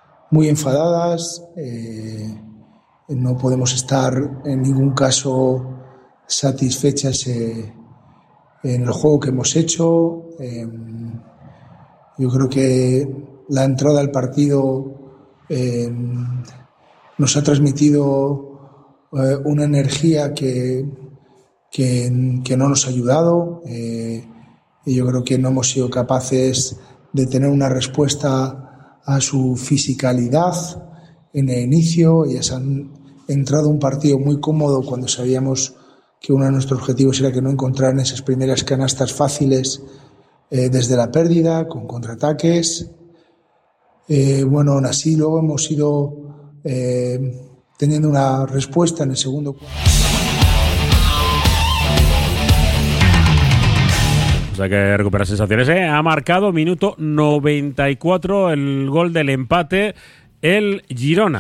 Speaker 20: No podemos estar en ningún caso satisfechas en el juego que hemos hecho. Yo creo que la entrada al partido nos ha transmitido una energía que no nos ha ayudado. Y yo creo que no hemos sido capaces de tener una respuesta a su fisicalidad en el inicio. Ellas han entrado un partido muy cómodo cuando sabíamos que uno de nuestros objetivos era que no encontraran esas primeras canastas fáciles desde la pérdida, con contraataques. Bueno, aún así luego hemos ido teniendo una respuesta en el segundo cuarto.
Speaker 2: O sea, hay que recuperar sensaciones. Ha marcado minuto 94 el gol del empate el Girona.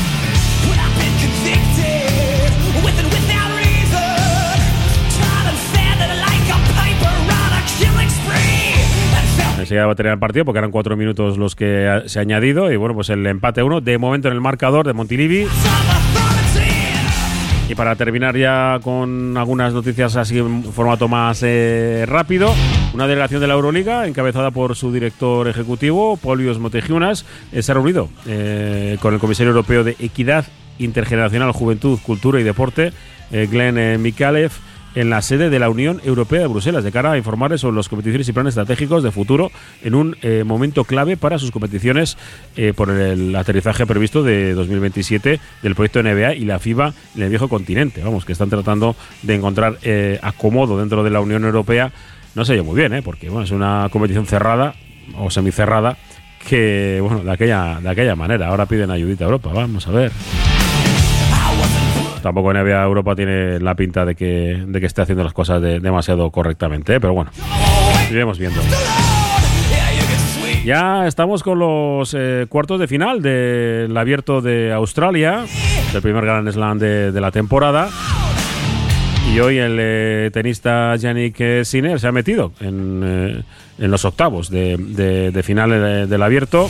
Speaker 2: Enseguida va a tener el partido porque eran 4 minutos los que se ha añadido, y bueno, pues el empate 1 de momento en el marcador de Montilivi. Y para terminar ya con algunas noticias así en formato más rápido, una delegación de la Euroliga encabezada por su director ejecutivo, Polios Motegiunas, se ha reunido con el comisario europeo de Equidad Intergeneracional, Juventud, Cultura y Deporte, Glenn Mikalev, en la sede de la Unión Europea de Bruselas, de cara a informarles sobre las competiciones y planes estratégicos de futuro en un momento clave para sus competiciones por el aterrizaje previsto de 2027 del proyecto NBA y la FIBA en el viejo continente. Vamos, que están tratando de encontrar acomodo dentro de la Unión Europea. No sé yo muy bien, porque bueno, es una competición cerrada o semicerrada que, bueno, de aquella manera. Ahora piden ayudita a Europa, vamos a ver. Tampoco NBA Europa tiene la pinta de que esté haciendo las cosas demasiado correctamente, pero bueno, iremos viendo. Ya estamos con los cuartos de final del Abierto de Australia, el primer Grand Slam de la temporada. Y hoy el tenista Jannik Sinner se ha metido en los octavos de final del Abierto.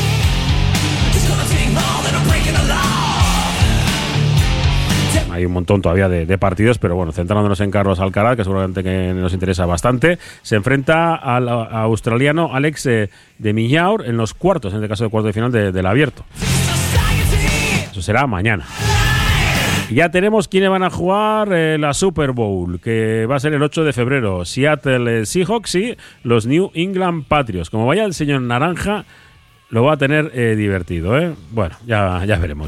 Speaker 2: Hay un montón todavía de partidos, pero bueno, centrándonos en Carlos Alcaraz, que seguramente que nos interesa bastante, se enfrenta al australiano Alex de Minaur en los cuartos, en este caso de cuartos de final del Abierto. Eso será mañana. Ya tenemos quiénes van a jugar la Super Bowl, que va a ser el 8 de febrero. Seattle Seahawks y los New England Patriots. Como vaya el señor Naranja, lo va a tener divertido, ¿eh? Bueno, ya veremos.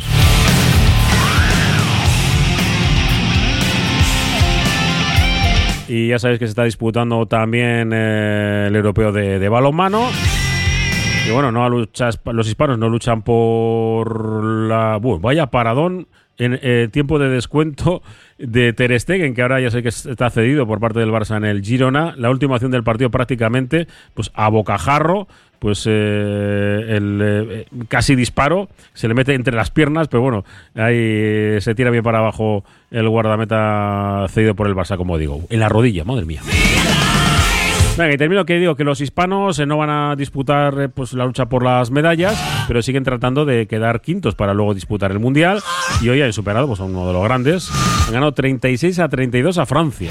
Speaker 2: Y ya sabéis que se está disputando también el europeo de balonmano. Y bueno, los hispanos no luchan por la... vaya paradón en tiempo de descuento de Ter Stegen, que ahora ya sé que está cedido por parte del Barça en el Girona. La última acción del partido prácticamente pues a bocajarro, pues el casi disparo, se le mete entre las piernas, pero bueno, ahí se tira bien para abajo el guardameta cedido por el Barça, como digo, en la rodilla, madre mía. Venga, y termino que digo que los hispanos no van a disputar pues la lucha por las medallas, pero siguen tratando de quedar quintos para luego disputar el Mundial, y hoy han superado pues, a uno de los grandes. Han ganado 36-32 a Francia,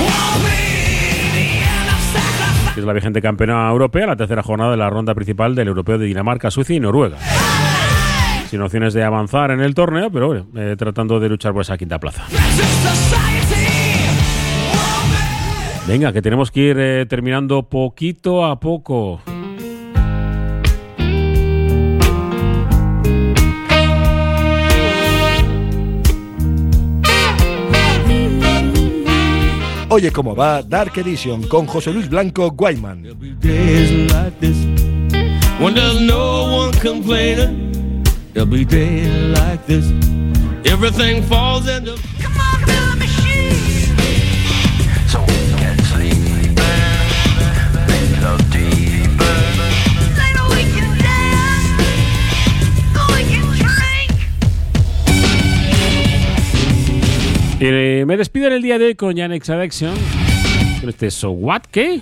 Speaker 2: que es la vigente campeona europea, la tercera jornada de la ronda principal del europeo de Dinamarca, Suecia y Noruega. Sin opciones de avanzar en el torneo, pero bueno, tratando de luchar por esa quinta plaza. Venga, que tenemos que ir terminando poquito a poco.
Speaker 5: Oye cómo va Dark Edition con José Luis Blanco Guayman.
Speaker 2: Y me despido en el día de hoy con Jannik Addiction, con este So What, ¿qué?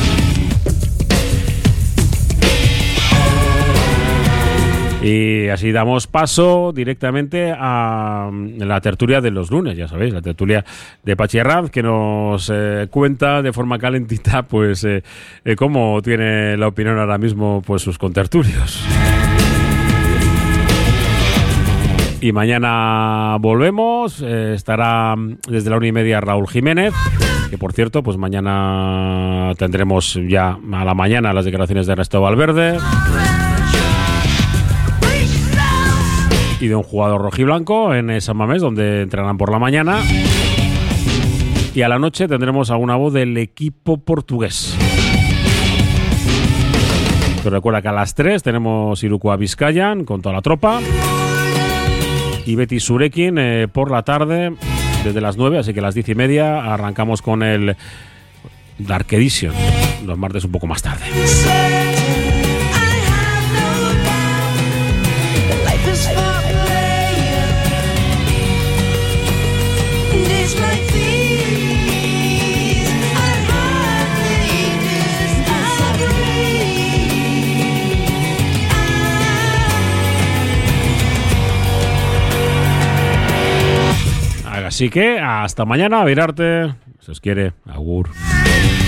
Speaker 2: Y así damos paso directamente a la tertulia de los lunes, ya sabéis, la tertulia de Pachi Arranz, que nos cuenta de forma calentita pues cómo tiene la opinión ahora mismo pues sus contertulios. Y mañana volvemos, estará desde la 1:30 Raúl Jiménez, que por cierto, pues mañana tendremos ya a la mañana las declaraciones de Ernesto Valverde y de un jugador rojiblanco en San Mamés, donde entrenarán por la mañana. Y a la noche tendremos alguna voz del equipo portugués. Pero recuerda que a las 3 tenemos Iruko Vizcayan con toda la tropa. Y Betis Surekin por la tarde desde las 9, así que a las 10:30 arrancamos con el Dark Edition, los martes un poco más tarde. Así que hasta mañana, a virarte. Si os quiere, agur.